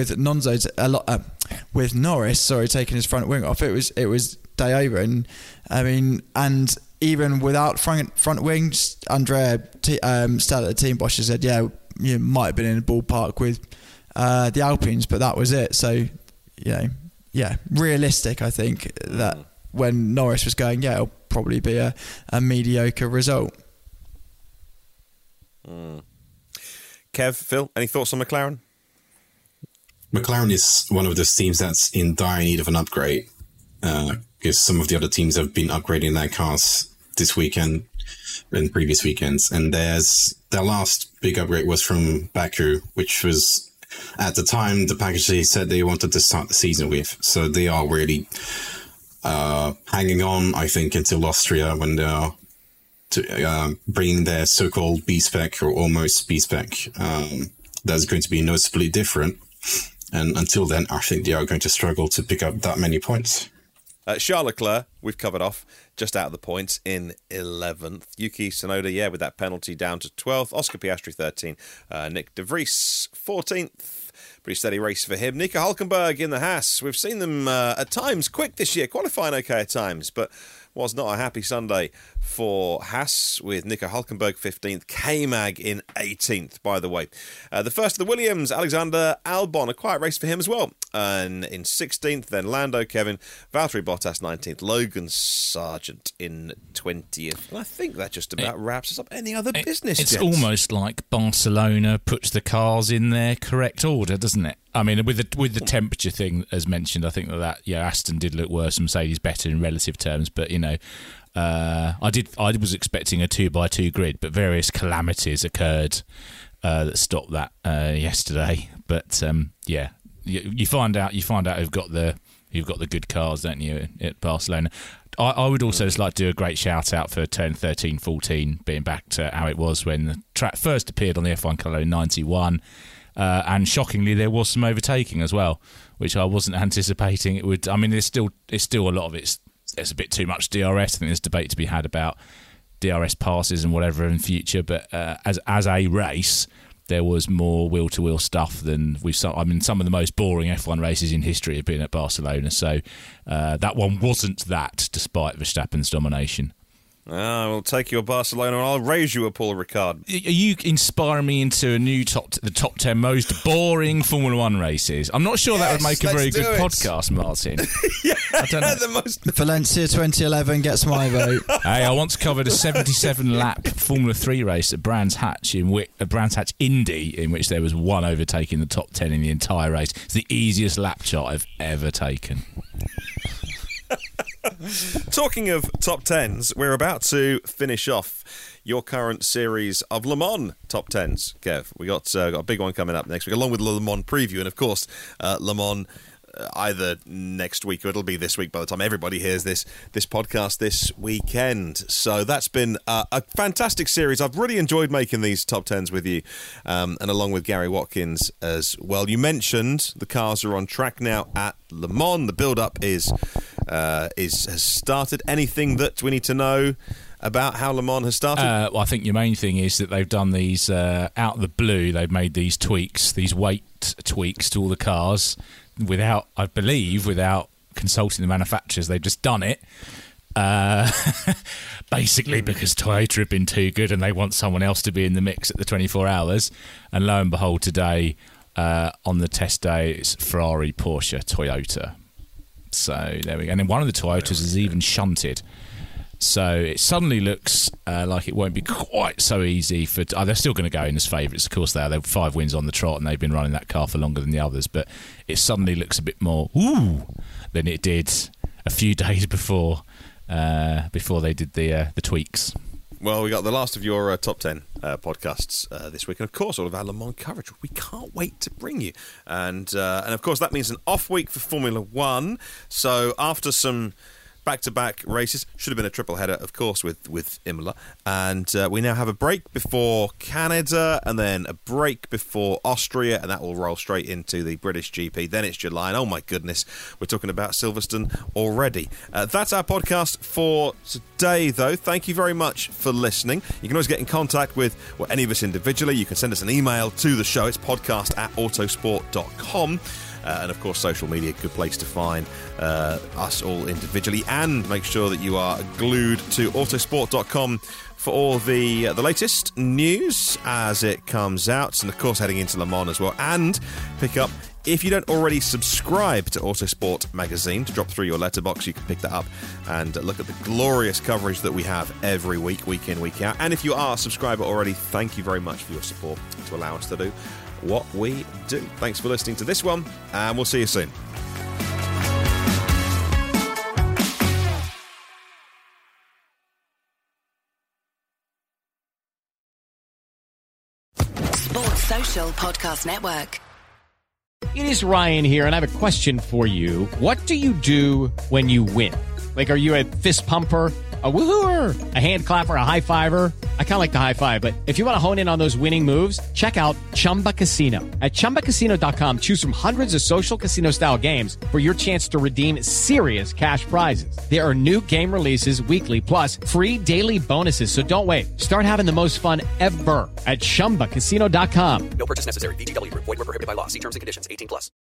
with Norris taking his front wing off, it was day over, and I mean, and even without front wings, Andrea Stella, the team boss, said you might have been in the ballpark with the Alpines, but that was it. So, realistic, I think, that when Norris was going, it'll probably be a mediocre result.
Kev, Phil, any thoughts on McLaren?
McLaren is one of those teams that's in dire need of an upgrade, because some of the other teams have been upgrading their cars this weekend and previous weekends, and their last big upgrade was from Baku, which was at the time the package they said they wanted to start the season with. So they are really hanging on, I think, until Austria when they are bringing their so-called B-spec or almost B-spec. That's going to be noticeably different, and until then I think they are going to struggle to pick up that many points.
Charles Leclerc we've covered off, just out of the points in 11th. Yuki Tsunoda, with that penalty down to 12th. Oscar Piastri 13th. Nick De Vries 14th. Pretty steady race for him. Nico Hülkenberg in the Haas. We've seen them at times quick this year, qualifying okay at times, but was not a happy Sunday for Haas, with Nico Hülkenberg 15th, K-Mag in 18th, by the way. The first of the Williams, Alexander Albon, a quiet race for him as well. And in 16th, then Lando, Kevin, Valtteri Bottas 19th, Logan Sargent in 20th. And I think that just about wraps us up. Any other business,
It's
gents?
almost like Barcelona puts the cars in their correct order, doesn't it? I mean, with the temperature thing, as mentioned, I think that Aston did look worse and Mercedes better in relative terms. But I was expecting a 2x2 grid, but various calamities occurred that stopped that yesterday. But you find out who've got the good cars, don't you, at Barcelona? I would also just like to do a great shout out for turn 13-14 being back to how it was when the track first appeared on the F1 calendar in 91. And shockingly, there was some overtaking as well, which I wasn't anticipating it would. I mean, it's still a lot of it's a bit too much DRS. I think there's debate to be had about DRS passes and whatever in future. But as a race, there was more wheel-to-wheel stuff than we've. I mean, some of the most boring F1 races in history have been at Barcelona. So that one wasn't that, despite Verstappen's domination.
I will take you a Barcelona and I'll raise you a Paul Ricard.
Are you inspiring me into a new the top 10 most boring Formula One races? I'm not sure that would make a very good podcast, Martin.
I don't know.
Valencia 2011 gets my vote.
Hey, I once covered a 77-lap Formula 3 race at Brands Hatch Indy, in which there was one overtaking the top 10 in the entire race. It's the easiest lap chart I've ever taken.
Talking of top 10s, we're about to finish off your current series of Le Mans top 10s, Kev. We got a big one coming up next week, along with Le Mans preview, and of course, Le Mans either next week or it'll be this week by the time everybody hears this podcast this weekend. So that's been a fantastic series. I've really enjoyed making these top 10s with you, and along with Gary Watkins as well. You mentioned the cars are on track now at Le Mans. The build-up has started. Anything that we need to know about how Le Mans has started?
Well, I think your main thing is that they've done these out of the blue. They've made these tweaks, these weight tweaks to all the cars without consulting the manufacturers. They've just done it basically because Toyota have been too good and they want someone else to be in the mix at the 24 hours. And lo and behold, today on the test day, it's Ferrari, Porsche, Toyota. So there we go. And then one of the Toyotas is even shunted. So it suddenly looks like it won't be quite so easy for... they're still going to go in as favourites, of course they are. They've 5 wins on the trot and they've been running that car for longer than the others. But it suddenly looks a bit more than it did a few days before they did the tweaks.
Well, we got the last of your top 10 podcasts this week, and of course all of our Le Mans coverage we can't wait to bring you. And of course that means an off week for Formula One. So after some back-to-back races, should have been a triple header, of course, with Imola, and we now have a break before Canada, and then a break before Austria, and that will roll straight into the British GP. Then it's July, and oh my goodness, we're talking about Silverstone already. That's our podcast for today, though. Thank you very much for listening. You can always get in contact with any of us individually. You can send us an email to the show. It's podcast@autosport.com. And of course, social media, good place to find us all individually. And make sure that you are glued to autosport.com for all the latest news as it comes out. And of course, heading into Le Mans as well. And pick up, if you don't already subscribe to Autosport magazine, to drop through your letterbox, you can pick that up and look at the glorious coverage that we have every week, week in, week out. And if you are a subscriber already, thank you very much for your support to allow us to do what we do. Thanks for listening to this one, and we'll see you soon.
Sports Social Podcast Network.
It is Ryan here, and I have a question for you. What do you do when you win? Like, are you a fist pumper? A woohooer, a hand clapper, a high fiver. I kind of like the high five, but if you want to hone in on those winning moves, check out Chumba Casino. At ChumbaCasino.com, choose from hundreds of social casino style games for your chance to redeem serious cash prizes. There are new game releases weekly, plus free daily bonuses. So don't wait. Start having the most fun ever at ChumbaCasino.com.
No purchase necessary. VGW Group. Void where prohibited by law. See terms and conditions. 18+.